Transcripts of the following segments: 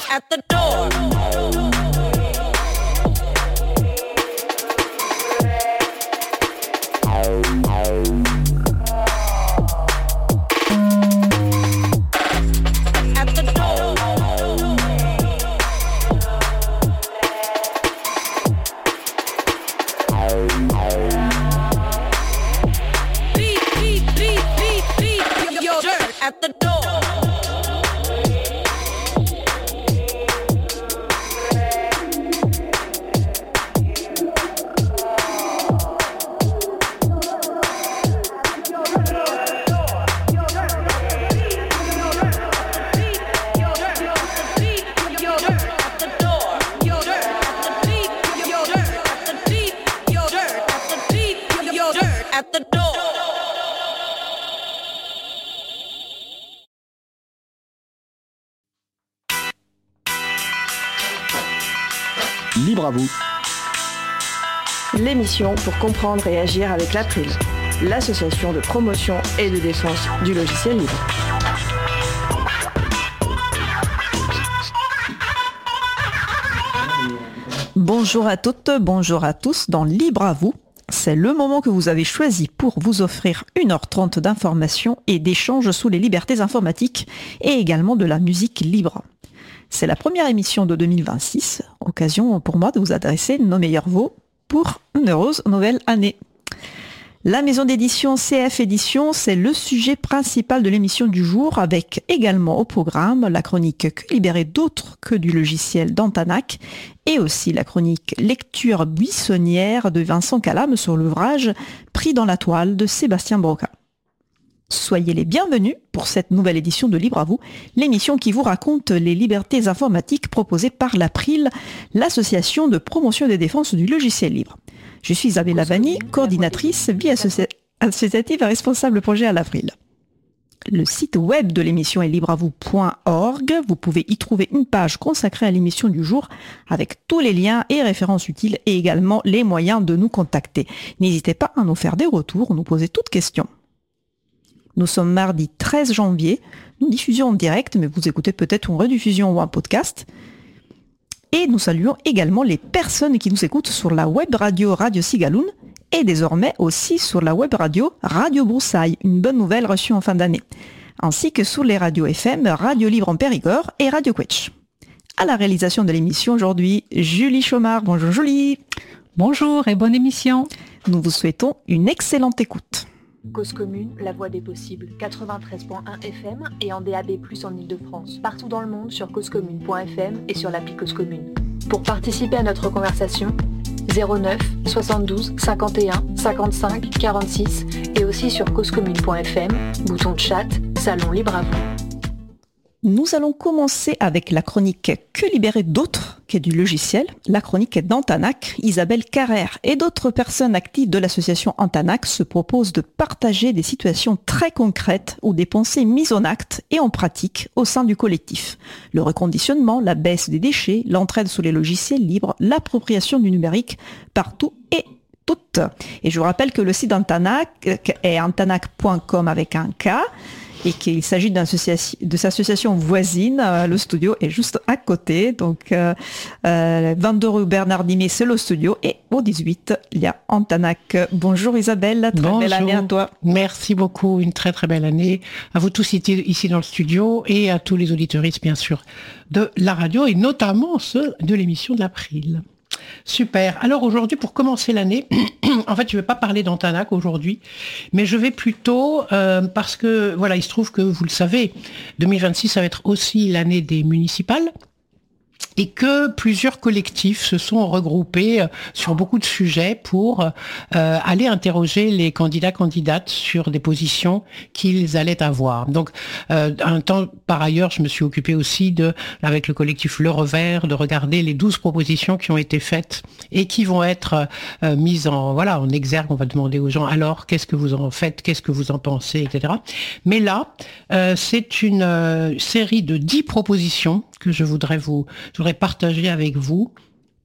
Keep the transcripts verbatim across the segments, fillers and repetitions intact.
at the door. At the door. Libre à vous. L'émission pour comprendre et agir avec l'April, l'association de promotion et de défense du logiciel libre. Bonjour à toutes, bonjour à tous dans Libre à vous. C'est le moment que vous avez choisi pour vous offrir une heure trente d'informations et d'échanges sous les libertés informatiques et également de la musique libre. C'est la première émission de deux mille vingt-six, occasion pour moi de vous adresser nos meilleurs vœux pour une heureuse nouvelle année. La maison d'édition C F Éditions, c'est le sujet principal de l'émission du jour, avec également au programme la chronique Que libérer d'autres que du logiciel d'Antanac et aussi la chronique Lecture buissonnière de Vincent Calame sur l'ouvrage Pris dans la toile de Sébastien Broca. Soyez les bienvenus pour cette nouvelle édition de Libre à vous, l'émission qui vous raconte les libertés informatiques proposées par l'April, l'association de promotion et de défense du logiciel libre. Je suis Isabelle Lavani, coordinatrice vie associ- associative et responsable projet à l'April. Le site web de l'émission est libre à vous point org. Vous pouvez y trouver une page consacrée à l'émission du jour avec tous les liens et références utiles et également les moyens de nous contacter. N'hésitez pas à nous faire des retours, nous poser toutes questions. Nous sommes mardi treize janvier, nous diffusions en direct, mais vous écoutez peut-être une rediffusion ou un podcast. Et nous saluons également les personnes qui nous écoutent sur la web radio Radio Sigaloun et désormais aussi sur la web radio Radio Broussailles, une bonne nouvelle reçue en fin d'année, ainsi que sur les radios F M Radio Libre en Périgord et Radio Quetch. À la réalisation de l'émission aujourd'hui, Julie Chaumard. Bonjour Julie. Bonjour et bonne émission. Nous vous souhaitons une excellente écoute. Cause commune, la voix des possibles, quatre-vingt-treize virgule un F M et en D A B plus, en Ile-de-France. Partout dans le monde sur cause commune point F M et sur l'appli Cause Commune. Pour participer à notre conversation, zéro neuf soixante-douze cinquante et un cinquante-cinq quarante-six et aussi sur cause commune point F M, bouton de chat, salon libre à vous. Nous allons commencer avec la chronique Que libérer d'autres qu'est du logiciel, la chronique d'Antanac. Isabelle Carrère et d'autres personnes actives de l'association Antanac se proposent de partager des situations très concrètes ou des pensées mises en acte et en pratique au sein du collectif. Le reconditionnement, la baisse des déchets, l'entraide sous les logiciels libres, l'appropriation du numérique partout et toutes. Et je vous rappelle que le site d'Antanac est antanac point com avec un K. Et qu'il s'agit de cette association voisine. Euh, le studio est juste à côté. Donc, euh, euh, vingt-deux rue Bernard Dimet, c'est le studio. Et au dix-huit, il y a Antanac. Bonjour Isabelle, très Bonjour. Belle année à toi. Merci beaucoup, une très très belle année à vous tous ici, ici dans le studio et à tous les auditeuristes, bien sûr, de la radio et notamment ceux de l'émission de l'April. Super. Alors aujourd'hui, pour commencer l'année, en fait, je ne vais pas parler d'Antanac aujourd'hui, mais je vais plutôt, euh, parce que, voilà, il se trouve que, vous le savez, deux mille vingt-six, ça va être aussi l'année des municipales. Et que plusieurs collectifs se sont regroupés sur beaucoup de sujets pour euh, aller interroger les candidats candidates sur des positions qu'ils allaient avoir. Donc, euh, un temps par ailleurs, je me suis occupée aussi de, avec le collectif Le Revers, de regarder les douze propositions qui ont été faites et qui vont être euh, mises en voilà en exergue. On va demander aux gens alors qu'est-ce que vous en faites, qu'est-ce que vous en pensez, et cetera. Mais là, euh, c'est une euh, série de dix propositions que je voudrais vous, je voudrais partager avec vous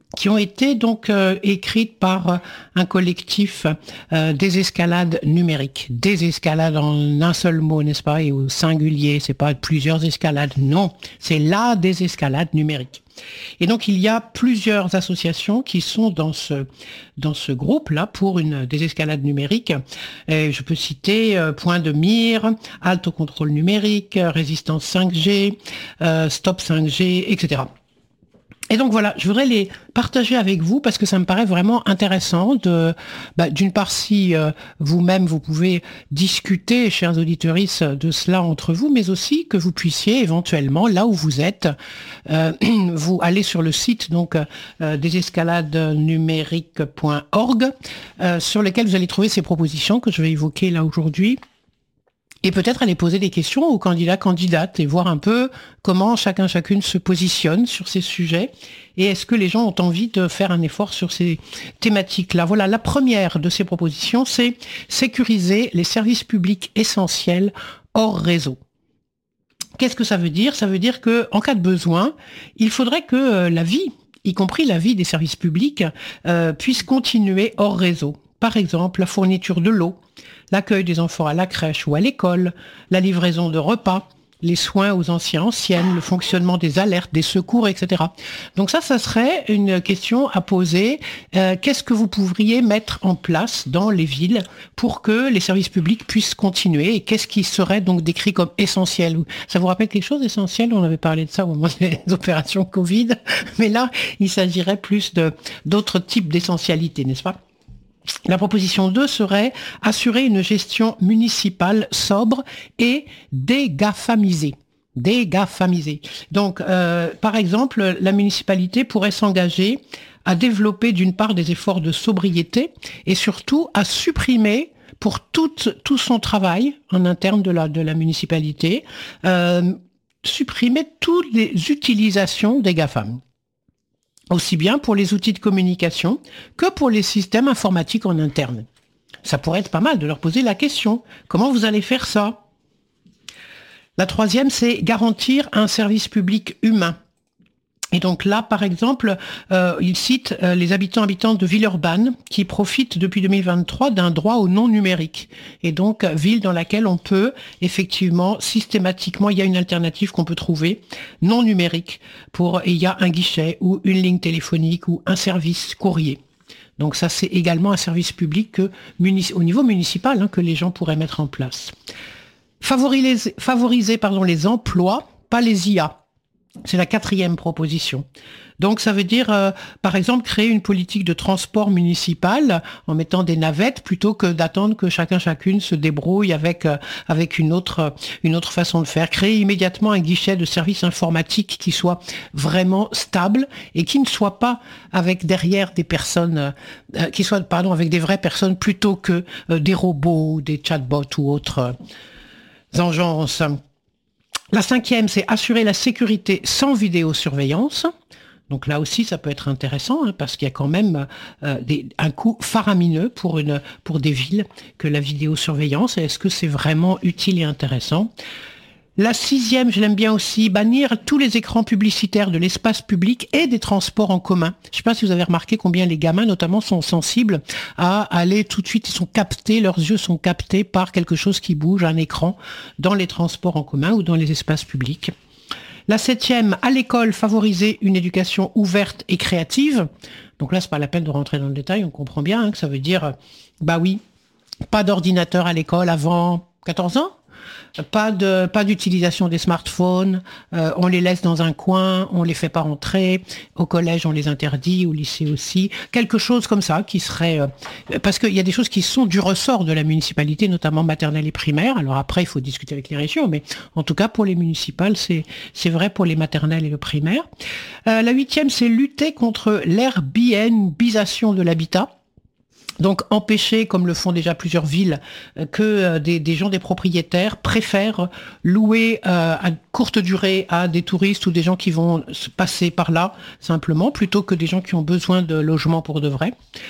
qui ont été donc euh, écrites par euh, un collectif euh, désescalade numérique. Désescalade en un seul mot, n'est-ce pas, et au singulier, c'est pas plusieurs escalades, non, c'est la désescalade numérique. Et donc il y a plusieurs associations qui sont dans ce dans ce groupe-là pour une désescalade numérique. Et je peux citer euh, Point de Mire, Halte au contrôle numérique, Résistance cinq G, euh, Stop cinq G, et cetera. Et donc voilà, je voudrais les partager avec vous parce que ça me paraît vraiment intéressant de, bah, d'une part, si euh, vous-même vous pouvez discuter, chers auditorices, de cela entre vous, mais aussi que vous puissiez éventuellement, là où vous êtes, euh, vous aller sur le site donc euh, désescalade numérique point org, euh, sur lequel vous allez trouver ces propositions que je vais évoquer là aujourd'hui. Et peut-être aller poser des questions aux candidats, candidates et voir un peu comment chacun, chacune se positionne sur ces sujets et est-ce que les gens ont envie de faire un effort sur ces thématiques-là. Voilà, la première de ces propositions, c'est sécuriser les services publics essentiels hors réseau. Qu'est-ce que ça veut dire ? Ça veut dire que en cas de besoin, il faudrait que la vie, y compris la vie des services publics, euh, puisse continuer hors réseau. Par exemple, la fourniture de l'eau, l'accueil des enfants à la crèche ou à l'école, la livraison de repas, les soins aux anciens, anciennes, le fonctionnement des alertes, des secours, et cetera. Donc ça, ça serait une question à poser. Euh, qu'est-ce que vous pourriez mettre en place dans les villes pour que les services publics puissent continuer et qu'est-ce qui serait donc décrit comme essentiel ? Ça vous rappelle quelque chose d'essentiel ? On avait parlé de ça au moment des opérations Covid, mais là, il s'agirait plus de d'autres types d'essentialité, n'est-ce pas ? La proposition deux serait assurer une gestion municipale sobre et dégafamisée. Dégafamisée. Donc, euh, par exemple, la municipalité pourrait s'engager à développer d'une part des efforts de sobriété et surtout à supprimer pour toute, tout son travail en interne de la, de la municipalité, euh, supprimer toutes les utilisations des GAFAM. Aussi bien pour les outils de communication que pour les systèmes informatiques en interne. Ça pourrait être pas mal de leur poser la question. Comment vous allez faire ça ? La troisième, c'est garantir un service public humain. Et donc là, par exemple, euh, il cite euh, les habitants habitantes de Villeurbanne qui profitent depuis deux mille vingt-trois d'un droit au non numérique. Et donc, ville dans laquelle on peut effectivement, systématiquement, il y a une alternative qu'on peut trouver, non numérique, pour il y a un guichet ou une ligne téléphonique ou un service courrier. Donc ça, c'est également un service public que, au niveau municipal hein, que les gens pourraient mettre en place. Favoriser, favoriser pardon, les emplois, pas les I A. C'est la quatrième proposition. Donc ça veut dire, euh, par exemple, créer une politique de transport municipal en mettant des navettes plutôt que d'attendre que chacun chacune se débrouille avec euh, avec une autre une autre façon de faire. Créer immédiatement un guichet de service informatique qui soit vraiment stable et qui ne soit pas avec derrière des personnes, euh, qui soit pardon avec des vraies personnes plutôt que euh, des robots ou des chatbots ou autres euh, engences. La cinquième, c'est assurer la sécurité sans vidéosurveillance. Donc là aussi, ça peut être intéressant hein, parce qu'il y a quand même euh, des, un coût faramineux pour, une, pour des villes que la vidéosurveillance. Est-ce que c'est vraiment utile et intéressant ? La sixième, je l'aime bien aussi, bannir tous les écrans publicitaires de l'espace public et des transports en commun. Je ne sais pas si vous avez remarqué combien les gamins, notamment, sont sensibles à aller tout de suite, ils sont captés, leurs yeux sont captés par quelque chose qui bouge, un écran, dans les transports en commun ou dans les espaces publics. La septième, à l'école, favoriser une éducation ouverte et créative. Donc là, c'est pas la peine de rentrer dans le détail, on comprend bien hein, que ça veut dire, bah oui, pas d'ordinateur à l'école avant quatorze ans. Pas de, pas d'utilisation des smartphones, euh, on les laisse dans un coin, on les fait pas rentrer, au collège on les interdit, au lycée aussi, quelque chose comme ça qui serait, euh, parce qu'il y a des choses qui sont du ressort de la municipalité, notamment maternelle et primaire, alors après il faut discuter avec les régions, mais en tout cas pour les municipales, c'est, c'est vrai pour les maternelles et le primaire. Euh, la huitième, c'est lutter contre l'airbnbisation de l'habitat. Donc empêcher, comme le font déjà plusieurs villes, que des, des gens, des propriétaires préfèrent louer euh, à courte durée à des touristes ou des gens qui vont se passer par là simplement, plutôt que des gens qui ont besoin de logements pour de vrai.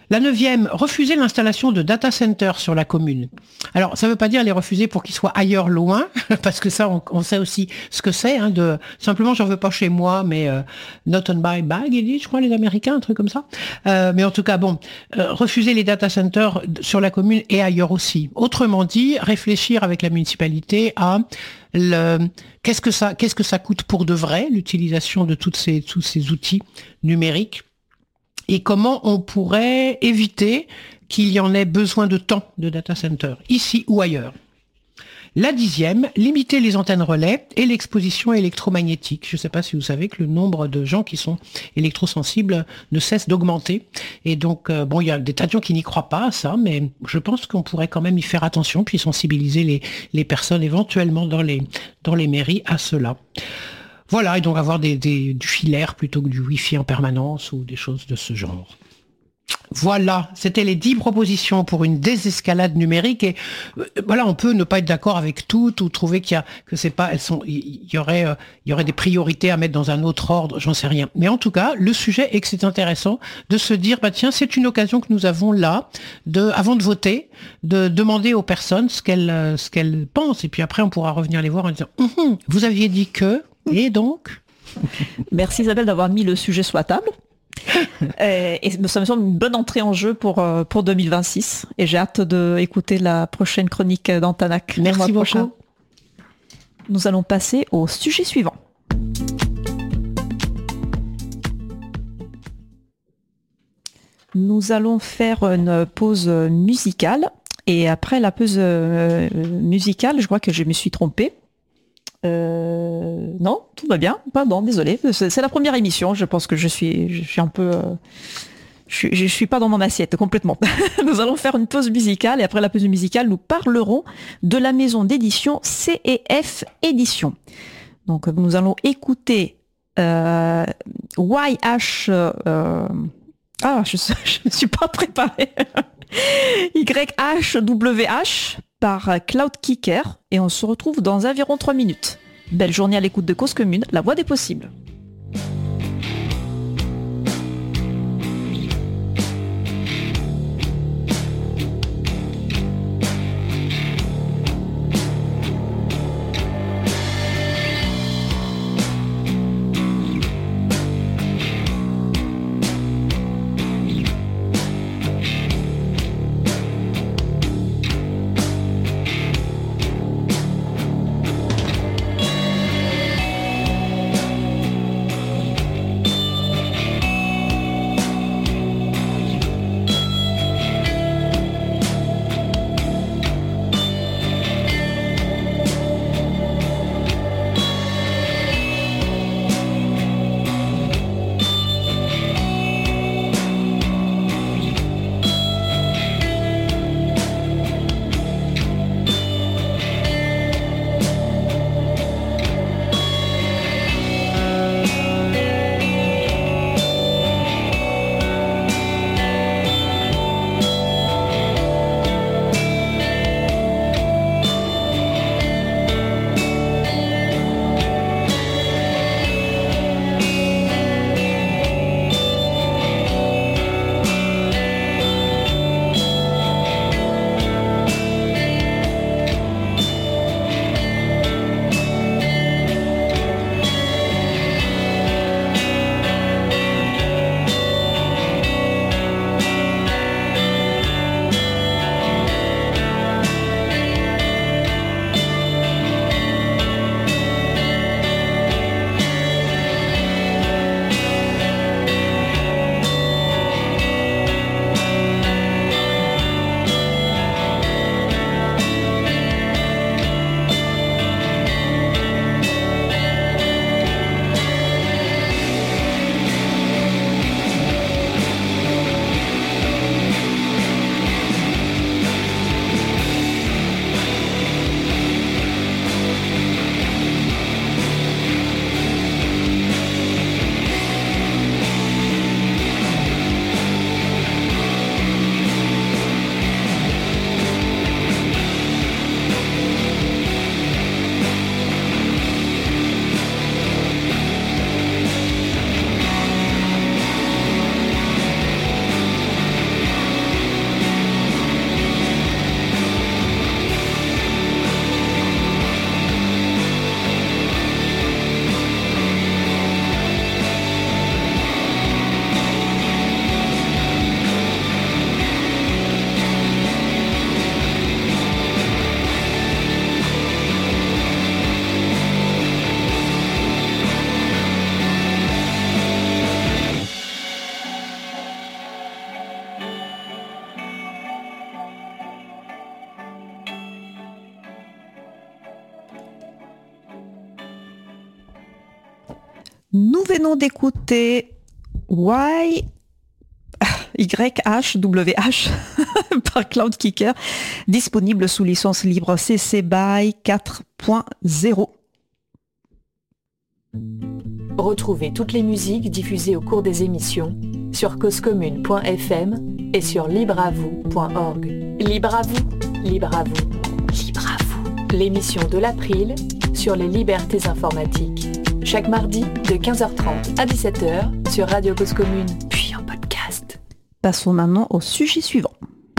La neuvième, refuser l'installation de data centers sur la commune. Alors, ça ne veut pas dire les refuser pour qu'ils soient ailleurs loin, parce que ça, on, on sait aussi ce que c'est, hein, de simplement, j'en veux pas chez moi, mais euh, not on my bag, ils disent, je crois, les Américains, un truc comme ça. Euh, mais en tout cas, bon, euh, refuser les data centers sur la commune et ailleurs aussi. Autrement dit, réfléchir avec la municipalité à le, qu'est-ce que ça, qu'est-ce que ça coûte pour de vrai, l'utilisation de toutes ces, tous ces outils numériques, et comment on pourrait éviter qu'il y en ait besoin de temps de data center, ici ou ailleurs. La dixième, limiter les antennes relais et l'exposition électromagnétique. Je ne sais pas si vous savez que le nombre de gens qui sont électrosensibles ne cesse d'augmenter. Et donc, euh, bon, il y a des tas de gens qui n'y croient pas à ça, mais je pense qu'on pourrait quand même y faire attention, puis sensibiliser les, les personnes éventuellement dans les, dans les mairies à cela. Voilà, et donc avoir des, des, du filaire plutôt que du Wi-Fi en permanence ou des choses de ce genre. Voilà, c'était les dix propositions pour une désescalade numérique. Et euh, voilà, on peut ne pas être d'accord avec toutes ou trouver qu'il y a que c'est pas, elles sont, il y aurait, euh, il y aurait des priorités à mettre dans un autre ordre, j'en sais rien. Mais en tout cas, le sujet est que c'est intéressant de se dire, bah tiens, c'est une occasion que nous avons là, de, avant de voter, de demander aux personnes ce qu'elles, euh, ce qu'elles pensent. Et puis après, on pourra revenir les voir en disant, hum, vous aviez dit que, et donc. Merci Isabelle d'avoir mis le sujet sur la table. et, et ça me semble une bonne entrée en jeu pour, pour deux mille vingt-six. Et j'ai hâte d'écouter la prochaine chronique d'Antanac. Merci beaucoup. Prochain. Nous allons passer au sujet suivant. Nous allons faire une pause musicale. Et après la pause euh, musicale, je crois que je me suis trompée. Euh, non, tout va bien. Pardon, désolé. C'est, c'est la première émission. Je pense que je suis, je suis un peu, euh, je, suis, je suis pas dans mon assiette complètement. Nous allons faire une pause musicale et après la pause musicale, nous parlerons de la maison d'édition C et F Édition. Donc, nous allons écouter euh, Y H. Euh, ah, je ne suis pas préparée. Y H W H par Cloudkicker et on se retrouve dans environ trois minutes. Belle journée à l'écoute de Cause Commune, la voix des possibles. Nous venons d'écouter Y... Y H W H par Cloudkicker, disponible sous licence libre C C B Y quatre point zéro. Retrouvez toutes les musiques diffusées au cours des émissions sur cause commune point f m et sur libre à vous point org. Libre à vous, libre à vous, libre à vous. L'émission de l'April sur les libertés informatiques. Chaque mardi de quinze heures trente à dix-sept heures sur Radio Cause Commune, puis en podcast. Passons maintenant au sujet suivant.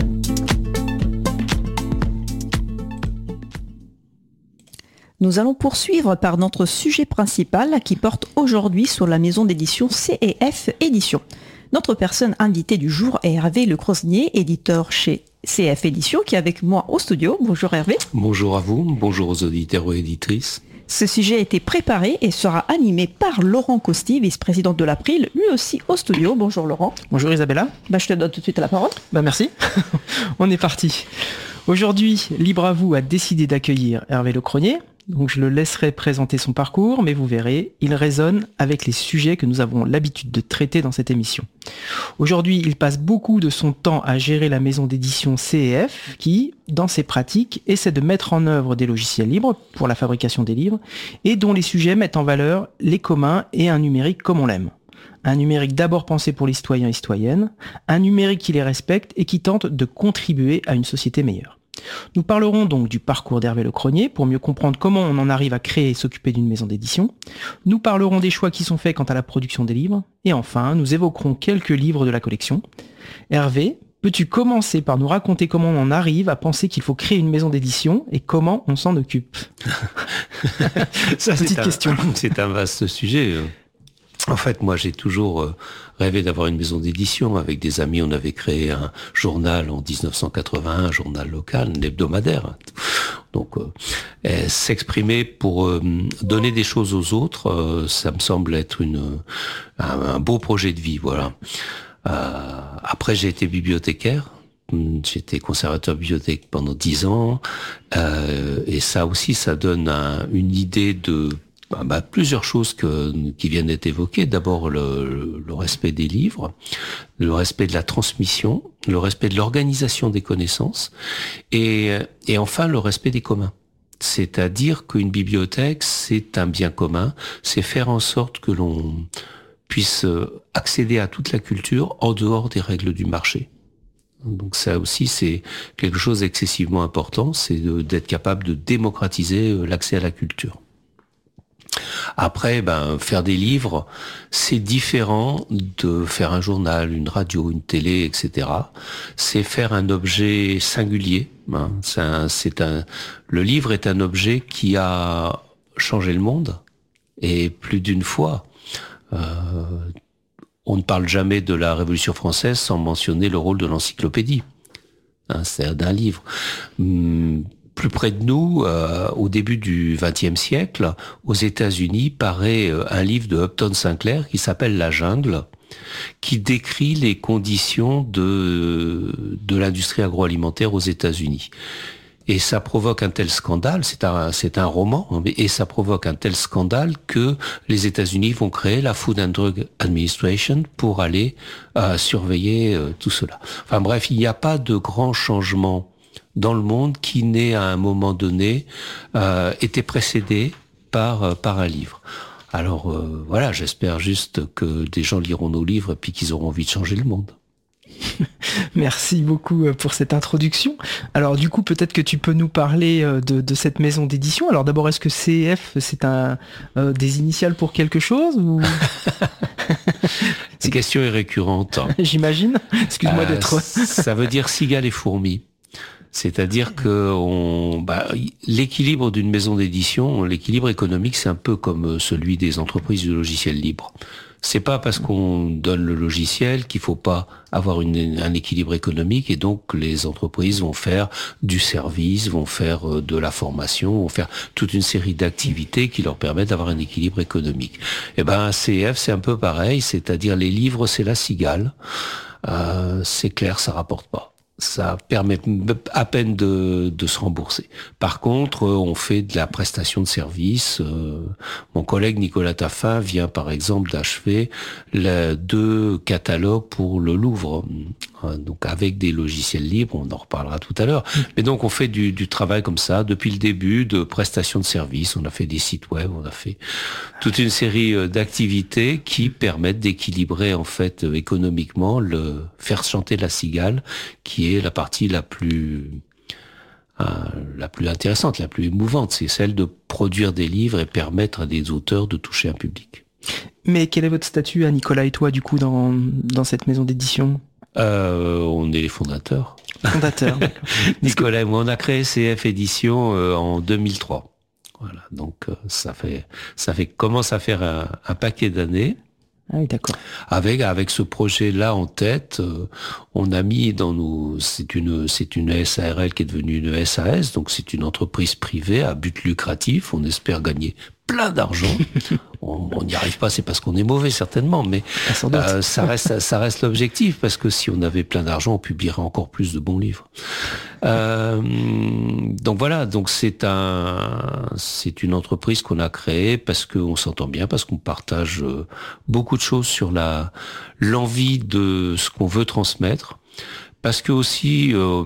Nous allons poursuivre par notre sujet principal qui porte aujourd'hui sur la maison d'édition C et F Éditions. Notre personne invitée du jour est Hervé Lecrosnier, éditeur chez C F Éditions, qui est avec moi au studio. Bonjour Hervé. Bonjour à vous, bonjour aux auditeurs et éditrices. Ce sujet a été préparé et sera animé par Laurent Costi, vice-président de l'April, lui aussi au studio. Bonjour Laurent. Bonjour Isabella. Bah, je te donne tout de suite la parole. Bah, merci. On est parti. Aujourd'hui, Libre à vous a décidé d'accueillir Hervé Lecrosnier. Donc je le laisserai présenter son parcours, mais vous verrez, il résonne avec les sujets que nous avons l'habitude de traiter dans cette émission. Aujourd'hui, il passe beaucoup de son temps à gérer la maison d'édition C et F, qui, dans ses pratiques, essaie de mettre en œuvre des logiciels libres pour la fabrication des livres, et dont les sujets mettent en valeur les communs et un numérique comme on l'aime. Un numérique d'abord pensé pour les citoyens et citoyennes, un numérique qui les respecte et qui tente de contribuer à une société meilleure. Nous parlerons donc du parcours d'Hervé Lecrosnier pour mieux comprendre comment on en arrive à créer et s'occuper d'une maison d'édition. Nous parlerons des choix qui sont faits quant à la production des livres. Et enfin, nous évoquerons quelques livres de la collection. Hervé, peux-tu commencer par nous raconter comment on en arrive à penser qu'il faut créer une maison d'édition et comment on s'en occupe? Ça, Petite c'est un, question. C'est un vaste sujet. En fait, moi, j'ai toujours rêvé d'avoir une maison d'édition. Avec des amis, on avait créé un journal en dix-neuf cent quatre-vingt-un, un journal local, un hebdomadaire. Donc, euh, s'exprimer pour euh, donner des choses aux autres, euh, ça me semble être une un, un beau projet de vie, voilà. Euh, après, j'ai été bibliothécaire. J'étais conservateur bibliothèque pendant dix ans. Euh, et ça aussi, ça donne un, une idée de... Bah, plusieurs choses que, qui viennent d'être évoquées. D'abord, le, le respect des livres, le respect de la transmission, le respect de l'organisation des connaissances, et, et enfin le respect des communs. C'est-à-dire qu'une bibliothèque, c'est un bien commun, c'est faire en sorte que l'on puisse accéder à toute la culture en dehors des règles du marché. Donc ça aussi, c'est quelque chose d'excessivement important, c'est de, d'être capable de démocratiser l'accès à la culture. Après, ben, faire des livres, c'est différent de faire un journal, une radio, une télé, et cetera. C'est faire un objet singulier. Hein. C'est un, c'est un, le livre est un objet qui a changé le monde, et plus d'une fois. Euh, on ne parle jamais de la Révolution française sans mentionner le rôle de l'encyclopédie. Hein, c'est d'un livre. Hum, Plus près de nous, euh, au début du vingtième siècle, aux États-Unis, paraît euh, un livre de Upton Sinclair qui s'appelle La Jungle, qui décrit les conditions de de l'industrie agroalimentaire aux États-Unis. Et ça provoque un tel scandale, c'est un c'est un roman, et ça provoque un tel scandale que les États-Unis vont créer la Food and Drug Administration pour aller euh, surveiller euh, tout cela. Enfin bref, il n'y a pas de grands changements dans le monde qui n'ait à un moment donné euh, été précédé par euh, par un livre. Alors euh, voilà, j'espère juste que des gens liront nos livres et puis qu'ils auront envie de changer le monde. Merci beaucoup pour cette introduction. Alors du coup, peut-être que tu peux nous parler de, de cette maison d'édition. Alors d'abord, est-ce que C F, c'est un euh, des initiales pour quelque chose ou... Cette question est récurrente. J'imagine. Excuse-moi euh, d'être... Ça veut dire cigale et fourmi. C'est-à-dire que on, bah, l'équilibre d'une maison d'édition, l'équilibre économique, c'est un peu comme celui des entreprises de logiciels libres. C'est pas parce qu'on donne le logiciel qu'il faut pas avoir une, un équilibre économique, et donc les entreprises vont faire du service, vont faire de la formation, vont faire toute une série d'activités qui leur permettent d'avoir un équilibre économique. Et ben, C F, c'est un peu pareil, c'est-à-dire les livres, c'est la cigale. Euh, c'est clair, ça rapporte pas. ça permet à peine de, de se rembourser. Par contre, on fait de la prestation de service. Euh, mon collègue Nicolas Taffin vient par exemple d'achever les deux catalogues pour le Louvre, donc avec des logiciels libres, on en reparlera tout à l'heure. Mais donc on fait du, du travail comme ça depuis le début, de prestation de service. On a fait des sites web, on a fait toute une série d'activités qui permettent d'équilibrer en fait économiquement le faire chanter la cigale, qui est la partie la plus euh, la plus intéressante, la plus émouvante, c'est celle de produire des livres et permettre à des auteurs de toucher un public. Mais quel est votre statut à Nicolas et toi du coup dans dans cette maison d'édition? Euh, on est les fondateurs. Fondateurs. Nicolas et moi, on a créé C F Éditions euh, en deux mille trois. Voilà, donc euh, ça fait ça fait commence à faire un, un paquet d'années. Ah oui, d'accord. Avec avec ce projet-là en tête, euh, on a mis dans nos c'est une c'est une S A R L qui est devenue une S A S, donc c'est une entreprise privée à but lucratif. On espère gagner plein d'argent. On n'y arrive pas, c'est parce qu'on est mauvais certainement, mais euh, ça reste ça reste l'objectif, parce que si on avait plein d'argent, on publierait encore plus de bons livres. Euh, donc voilà, donc c'est un c'est une entreprise qu'on a créée parce qu'on s'entend bien, parce qu'on partage beaucoup de choses sur la l'envie de ce qu'on veut transmettre, parce que aussi euh,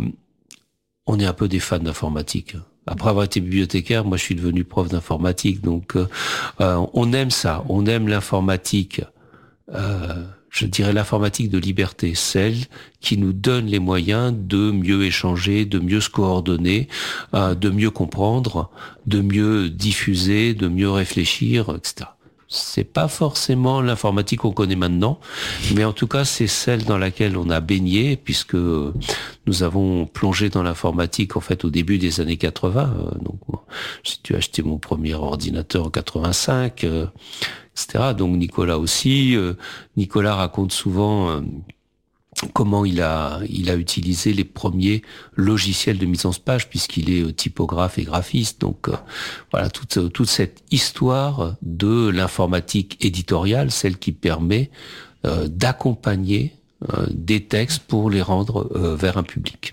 on est un peu des fans d'informatique. Après avoir été bibliothécaire, moi je suis devenu prof d'informatique, donc euh, on aime ça, on aime l'informatique, euh, je dirais l'informatique de liberté, celle qui nous donne les moyens de mieux échanger, de mieux se coordonner, euh, de mieux comprendre, de mieux diffuser, de mieux réfléchir, et cetera. C'est pas forcément l'informatique qu'on connaît maintenant, mais en tout cas c'est celle dans laquelle on a baigné, puisque nous avons plongé dans l'informatique en fait au début des années quatre-vingts. Donc j'ai dû acheter mon premier ordinateur en quatre-vingt-cinq, euh, et cetera. Donc Nicolas aussi. Euh, Nicolas raconte souvent euh, comment il a il a utilisé les premiers logiciels de mise en page, puisqu'il est typographe et graphiste. Donc euh, voilà, toute toute cette histoire de l'informatique éditoriale, celle qui permet euh, d'accompagner euh, des textes pour les rendre euh, vers un public.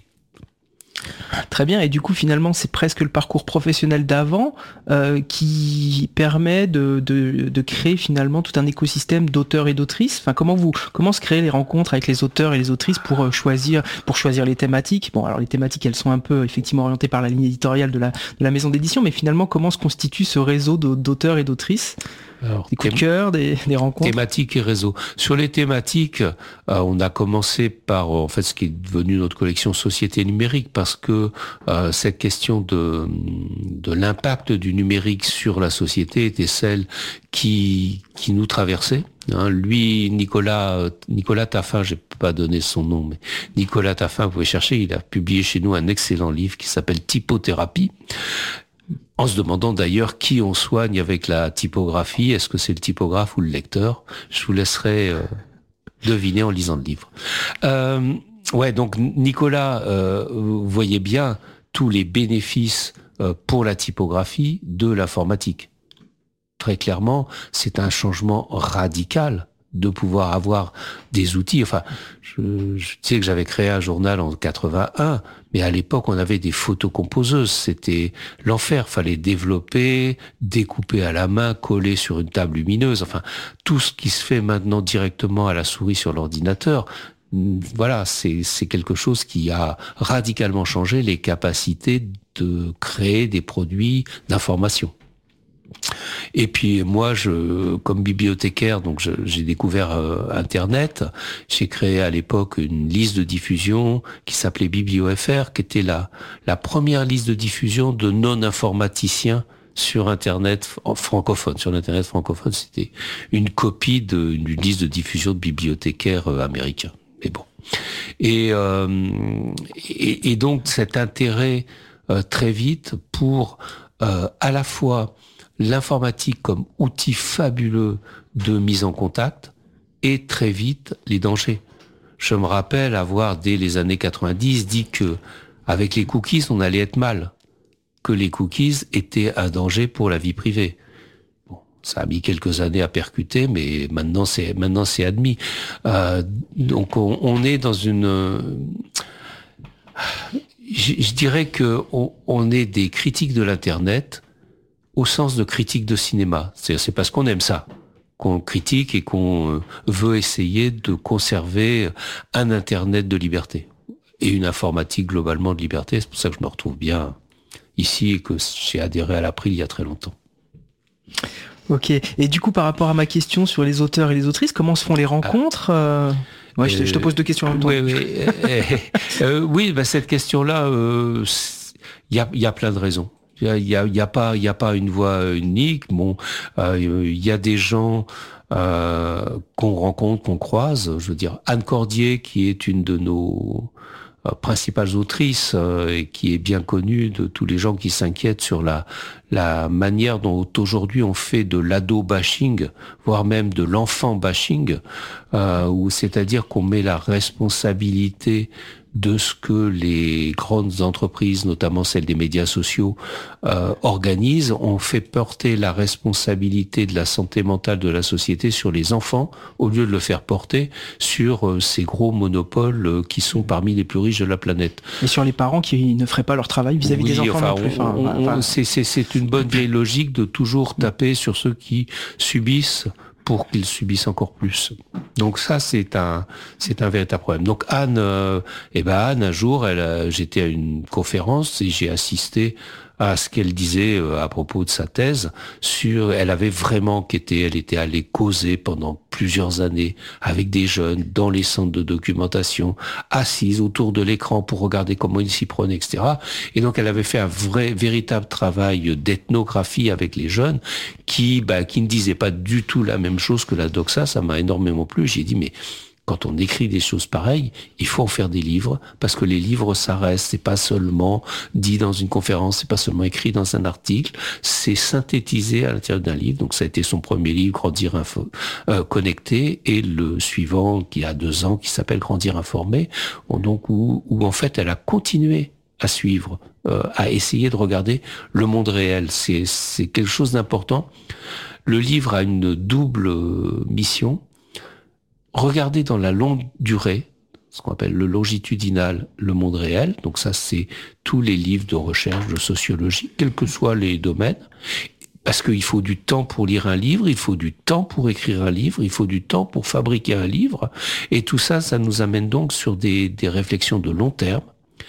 Très bien, et du coup finalement c'est presque le parcours professionnel d'avant euh, qui permet de, de, de créer finalement tout un écosystème d'auteurs et d'autrices. Enfin, comment vous comment se créer les rencontres avec les auteurs et les autrices pour choisir pour choisir les thématiques. Bon, alors les thématiques elles sont un peu effectivement orientées par la ligne éditoriale de la de la maison d'édition, mais finalement comment se constitue ce réseau d'auteurs et d'autrices? Alors, des coups de cœur, des, des rencontres. Thématiques et réseaux. Sur les thématiques, euh, on a commencé par en fait ce qui est devenu notre collection Société numérique, parce que euh, cette question de de l'impact du numérique sur la société était celle qui qui nous traversait. Hein, lui, Nicolas Nicolas Taffin, j'ai pas donné son nom, mais Nicolas Taffin, vous pouvez chercher, il a publié chez nous un excellent livre qui s'appelle Typothérapie. En se demandant d'ailleurs qui on soigne avec la typographie, est-ce que c'est le typographe ou le lecteur? Je vous laisserai euh, deviner en lisant le livre. Euh, ouais, donc Nicolas, euh, vous voyez bien tous les bénéfices euh, pour la typographie de l'informatique. Très clairement, c'est un changement radical de pouvoir avoir des outils. Enfin, je, je sais que j'avais créé un journal en quatre-vingt-un, mais à l'époque, on avait des photocomposeuses. C'était l'enfer. Fallait développer, découper à la main, coller sur une table lumineuse. Enfin, tout ce qui se fait maintenant directement à la souris sur l'ordinateur, voilà, c'est, c'est quelque chose qui a radicalement changé les capacités de créer des produits d'information. Et puis moi, je, comme bibliothécaire, donc je, j'ai découvert euh, Internet. J'ai créé à l'époque une liste de diffusion qui s'appelait BiblioFR, qui était la la première liste de diffusion de non-informaticiens sur Internet francophone. Sur l'Internet francophone, c'était une copie de, d'une liste de diffusion de bibliothécaires euh, américains. Mais bon. Et, euh, et, et donc cet intérêt euh, très vite pour euh, à la fois l'informatique comme outil fabuleux de mise en contact et très vite les dangers. Je me rappelle avoir dès les années quatre-vingt-dix dit que avec les cookies on allait être mal, que les cookies étaient un danger pour la vie privée. Bon, ça a mis quelques années à percuter, mais maintenant c'est maintenant c'est admis. Euh, donc on, on est dans une je, je dirais que on, on est des critiques de l'Internet au sens de critique de cinéma. C'est-à-dire, c'est parce qu'on aime ça qu'on critique et qu'on veut essayer de conserver un Internet de liberté et une informatique globalement de liberté. C'est pour ça que je me retrouve bien ici et que j'ai adhéré à l'April il y a très longtemps. Ok. Et du coup, par rapport à ma question sur les auteurs et les autrices, comment se font les rencontres euh... Ouais, je te, je te pose deux questions en même temps. Oui, oui. euh, euh, oui, bah, cette question-là, il euh, y a, y a plein de raisons. Il y a, y a, y a pas, il y a pas une voie unique. Bon, il euh, y a des gens euh, qu'on rencontre, qu'on croise. Je veux dire, Anne Cordier, qui est une de nos euh, principales autrices euh, et qui est bien connue de tous les gens qui s'inquiètent sur la la manière dont aujourd'hui on fait de l'ado bashing, voire même de l'enfant bashing, euh, où c'est-à-dire qu'on met la responsabilité de ce que les grandes entreprises, notamment celles des médias sociaux, euh, organisent. On fait porter la responsabilité de la santé mentale de la société sur les enfants, au lieu de le faire porter sur euh, ces gros monopoles euh, qui sont parmi les plus riches de la planète. Et sur les parents qui ne feraient pas leur travail vis-à-vis oui, des enfants enfin, non plus. Enfin, on, on, enfin, c'est, c'est, c'est une bonne vieille logique de toujours taper sur ceux qui subissent pour qu'ils subissent encore plus. Donc ça, c'est un, c'est un véritable problème. Donc Anne, euh, eh ben Anne, un jour, elle, a, j'étais à une conférence et j'ai assisté à ce qu'elle disait euh, à propos de sa thèse sur, elle avait vraiment quitté, elle était allée causer pendant plusieurs années avec des jeunes dans les centres de documentation, assise autour de l'écran pour regarder comment ils s'y prenaient, et cetera. Et donc elle avait fait un vrai, véritable travail d'ethnographie avec les jeunes qui, bah, qui ne disaient pas du tout la même chose que la doxa. Ça m'a énormément plu. J'ai dit, mais quand on écrit des choses pareilles, il faut en faire des livres, parce que les livres, ça reste, c'est pas seulement dit dans une conférence, c'est pas seulement écrit dans un article, c'est synthétisé à l'intérieur d'un livre. Donc ça a été son premier livre, Grandir info, euh, connecté, et le suivant, qui a deux ans, qui s'appelle Grandir informé, donc où, où en fait elle a continué à suivre, euh, à essayer de regarder le monde réel. C'est, c'est quelque chose d'important. Le livre a une double mission. Regarder dans la longue durée, ce qu'on appelle le longitudinal, le monde réel. Donc ça, c'est tous les livres de recherche, de sociologie, quels que soient les domaines. Parce qu'il faut du temps pour lire un livre, il faut du temps pour écrire un livre, il faut du temps pour fabriquer un livre. Et tout ça, ça nous amène donc sur des, des réflexions de long terme.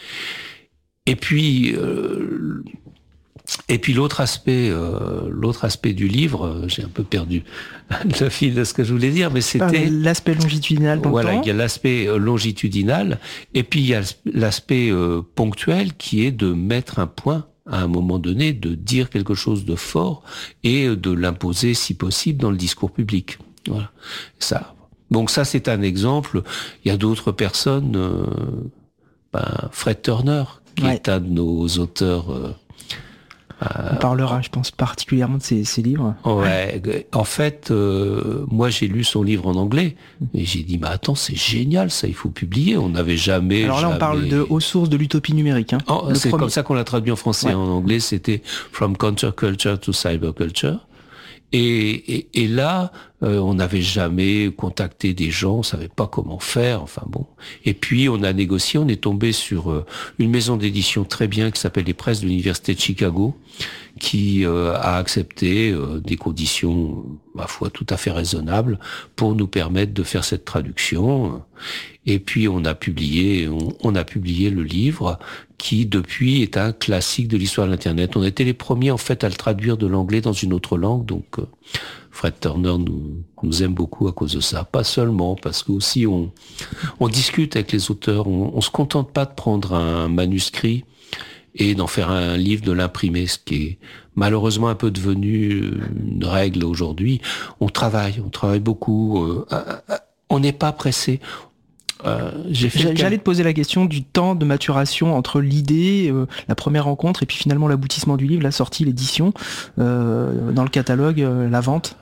Et puis... Euh, Et puis l'autre aspect, euh, l'autre aspect du livre, euh, j'ai un peu perdu le fil de ce que je voulais dire, mais c'était l'aspect longitudinal dans voilà, le temps. il y a l'aspect longitudinal, et puis il y a l'aspect euh, ponctuel qui est de mettre un point à un moment donné, de dire quelque chose de fort et de l'imposer si possible dans le discours public. Voilà. Ça. Donc ça, c'est un exemple. Il y a d'autres personnes, euh, ben, Fred Turner, qui ouais. est un de nos auteurs. Euh, On parlera, je pense, particulièrement de ces, ces livres. Ouais. En fait, euh, moi, j'ai lu son livre en anglais et j'ai dit, mais attends, c'est génial, ça, il faut publier. On n'avait jamais. Alors là, jamais... on parle de Aux sources de l'utopie numérique. Hein. Oh, c'est premier. comme ça qu'on l'a traduit en français. Ouais. En anglais, c'était From Counterculture to Cyberculture. Et, et, et là, euh, on n'avait jamais contacté des gens, on savait pas comment faire, enfin bon. Et puis, on a négocié, on est tombé sur euh, une maison d'édition très bien qui s'appelle les Presses de l'Université de Chicago, qui euh, a accepté euh, des conditions, ma foi, tout à fait raisonnables pour nous permettre de faire cette traduction. Et puis, on a publié, on, on a publié le livre qui, depuis, est un classique de l'histoire de l'Internet. On a été les premiers, en fait, à le traduire de l'anglais dans une autre langue. Donc, euh, Fred Turner nous, nous aime beaucoup à cause de ça. Pas seulement, parce que aussi, on, on discute avec les auteurs. On, on se contente pas de prendre un manuscrit et d'en faire un livre, de l'imprimer, ce qui est malheureusement un peu devenu une règle aujourd'hui. On travaille, on travaille beaucoup. Euh, on n'est pas pressé. Euh, j'ai fait J'allais te poser la question du temps de maturation entre l'idée, euh, la première rencontre, et puis finalement l'aboutissement du livre, la sortie, l'édition, euh, dans le catalogue, euh, la vente.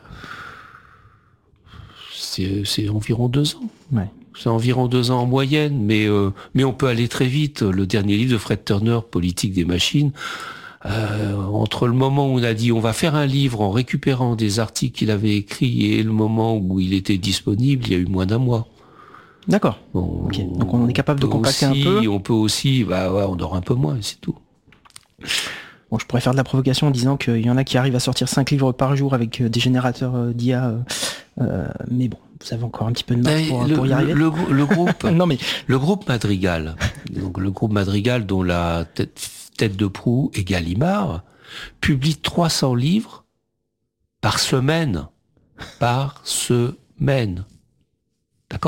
C'est, c'est environ deux ans. Ouais. C'est environ deux ans en moyenne, mais euh, mais on peut aller très vite. Le dernier livre de Fred Turner, Politique des machines, euh, entre le moment où on a dit on va faire un livre en récupérant des articles qu'il avait écrits et le moment où il était disponible, il y a eu moins d'un mois. D'accord. On, okay. Donc on est capable de compacter aussi, un peu. On peut aussi, bah ouais, on dort un peu moins, c'est tout. Bon, je pourrais faire de la provocation en disant qu'il y en a qui arrivent à sortir cinq livres par jour avec des générateurs d'I A, euh, mais bon, vous avez encore un petit peu de marge pour, le, pour y arriver. Le, le, le groupe, non mais le groupe Madrigal, donc le groupe Madrigal dont la tête, tête de proue est Gallimard, publie trois cents livres par semaine, par semaine. D'accord ?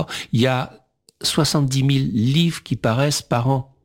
Il y a soixante-dix mille livres qui paraissent par an.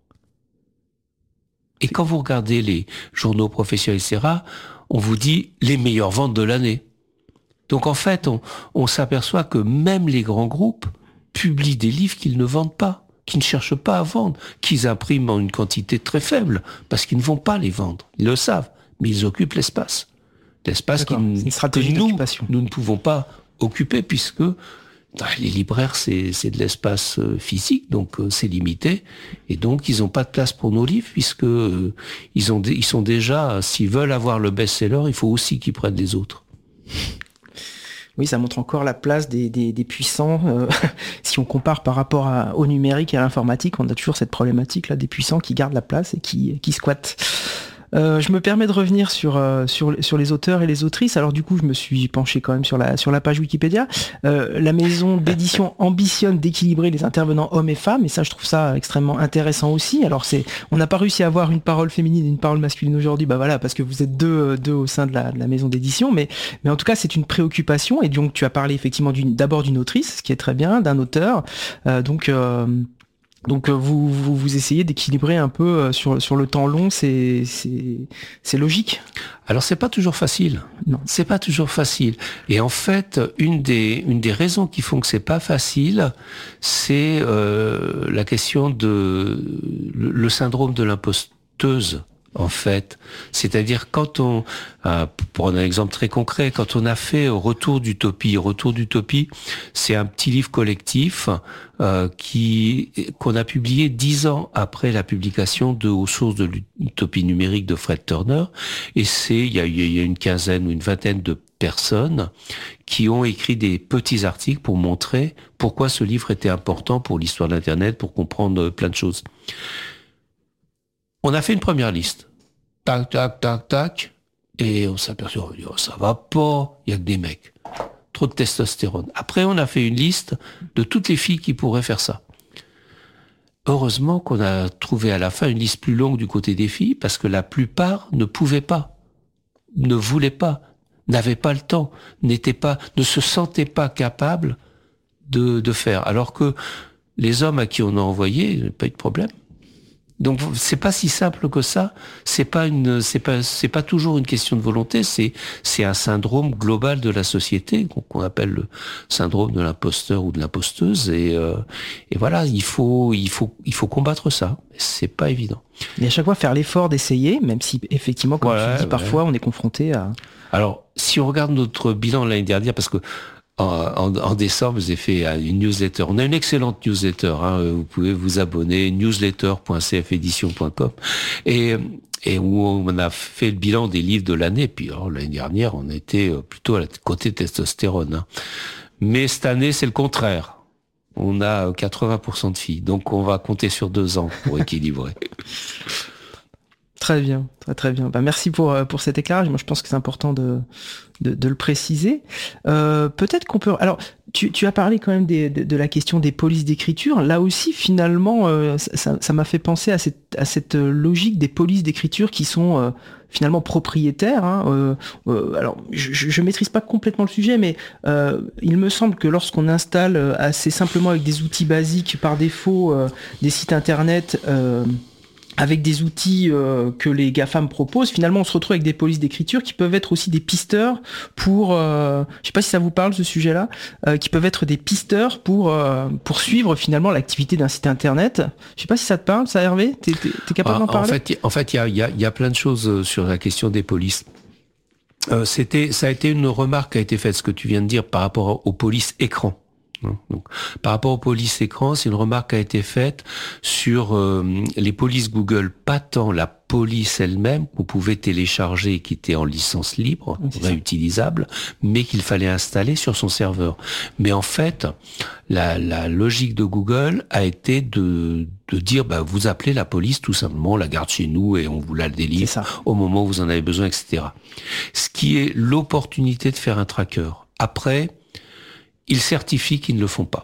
Et quand vous regardez les journaux professionnels, et cetera, on vous dit les meilleures ventes de l'année. Donc en fait, on, on s'aperçoit que même les grands groupes publient des livres qu'ils ne vendent pas, qu'ils ne cherchent pas à vendre, qu'ils impriment en une quantité très faible, parce qu'ils ne vont pas les vendre. Ils le savent, mais ils occupent l'espace. L'espace qui, une stratégie que nous, d'occupation. nous ne pouvons pas occuper, puisque les libraires, c'est, c'est de l'espace physique, donc euh, c'est limité, et donc ils n'ont pas de place pour nos livres, puisque euh, ils, ont, ils sont déjà, s'ils veulent avoir le best-seller, il faut aussi qu'ils prennent les autres. Oui, ça montre encore la place des, des, des puissants. Euh, si on compare par rapport à, au numérique et à l'informatique, on a toujours cette problématique là des puissants qui gardent la place et qui, qui squattent. Euh, je me permets de revenir sur, euh, sur sur les auteurs et les autrices. Alors du coup, je me suis penché quand même sur la sur la page Wikipédia. Euh, la maison d'édition ambitionne d'équilibrer les intervenants hommes et femmes, et ça, je trouve ça extrêmement intéressant aussi. Alors c'est, on n'a pas réussi à avoir une parole féminine et une parole masculine aujourd'hui, bah voilà, parce que vous êtes deux deux au sein de la, de la maison d'édition, mais mais en tout cas, c'est une préoccupation. Et donc, tu as parlé effectivement d'une d'abord d'une autrice, ce qui est très bien, d'un auteur. Euh, donc euh, Donc vous, vous vous essayez d'équilibrer un peu sur sur le temps long, c'est c'est c'est logique. Alors c'est pas toujours facile. Non, c'est pas toujours facile. Et en fait, une des une des raisons qui font que c'est pas facile, c'est euh, la question de le, le syndrome de l'imposteuse. En fait, c'est-à-dire quand on, euh, pour prendre un exemple très concret, quand on a fait Retour d'Utopie, Retour d'Utopie, c'est un petit livre collectif euh, qui qu'on a publié dix ans après la publication de Aux sources de l'utopie numérique de Fred Turner, et c'est il y a, il y a une quinzaine ou une vingtaine de personnes qui ont écrit des petits articles pour montrer pourquoi ce livre était important pour l'histoire d'Internet, pour comprendre plein de choses. On a fait une première liste. Tac, tac, tac, tac. Et on s'est aperçu, on dit, oh, ça va pas, il y a que des mecs. Trop de testostérone. Après, on a fait une liste de toutes les filles qui pourraient faire ça. Heureusement qu'on a trouvé à la fin une liste plus longue du côté des filles, parce que la plupart ne pouvaient pas, ne voulaient pas, n'avaient pas le temps, n'étaient pas, ne se sentaient pas capables de, de faire. Alors que les hommes à qui on a envoyé, pas eu de problème. Donc c'est pas si simple que ça. C'est pas une, c'est pas, c'est pas toujours une question de volonté. C'est, c'est un syndrome global de la société qu'on appelle le syndrome de l'imposteur ou de l'imposteuse. Et, euh, et voilà, il faut, il faut, il faut combattre ça. C'est pas évident. Et à chaque fois faire l'effort d'essayer, même si effectivement, comme voilà, tu dis, ouais. parfois on est confronté à. Alors, si on regarde notre bilan l'année dernière, parce que En, en décembre, j'ai fait une newsletter. On a une excellente newsletter. Hein, vous pouvez vous abonner, newsletter point c f édition point com, et, et où on a fait le bilan des livres de l'année. Puis alors, l'année dernière, on était plutôt à côté de testostérone. Hein. Mais cette année, c'est le contraire. On a quatre-vingts pour cent de filles. Donc, on va compter sur deux ans pour équilibrer. Très bien, très très bien. Bah, merci pour pour cet éclairage. Moi, je pense que c'est important de de, de le préciser. Euh, peut-être qu'on peut. Alors, tu, tu as parlé quand même des, de, de la question des polices d'écriture. Là aussi, finalement, euh, ça, ça m'a fait penser à cette à cette logique des polices d'écriture qui sont euh, finalement propriétaires. Hein. Euh, euh, alors, je, je maîtrise pas complètement le sujet, mais euh, il me semble que lorsqu'on installe assez simplement avec des outils basiques par défaut euh, des sites internet. Euh, avec des outils euh, que les GAFAM proposent, finalement on se retrouve avec des polices d'écriture qui peuvent être aussi des pisteurs pour, euh, je sais pas si ça vous parle ce sujet-là, euh, qui peuvent être des pisteurs pour euh, pour suivre finalement l'activité d'un site internet. Je sais pas si ça te parle, ça Hervé, t'es, t'es, t'es capable ah, d'en parler? En fait, en fait, il y a il y a il y a plein de choses sur la question des polices. Euh, c'était, ça a été une remarque qui a été faite, ce que tu viens de dire par rapport aux polices écrans. Donc, par rapport aux polices écrans, c'est une remarque qui a été faite sur euh, les polices Google, pas tant la police elle-même qu'on pouvait télécharger, qui était en licence libre, c'est réutilisable, mais qu'il fallait installer sur son serveur. Mais en fait, la, la logique de Google a été de, de dire, bah, vous appelez la police tout simplement, on la garde chez nous et on vous la délivre au moment où vous en avez besoin, et cetera. Ce qui est l'opportunité de faire un tracker. Après, ils certifient qu'ils ne le font pas.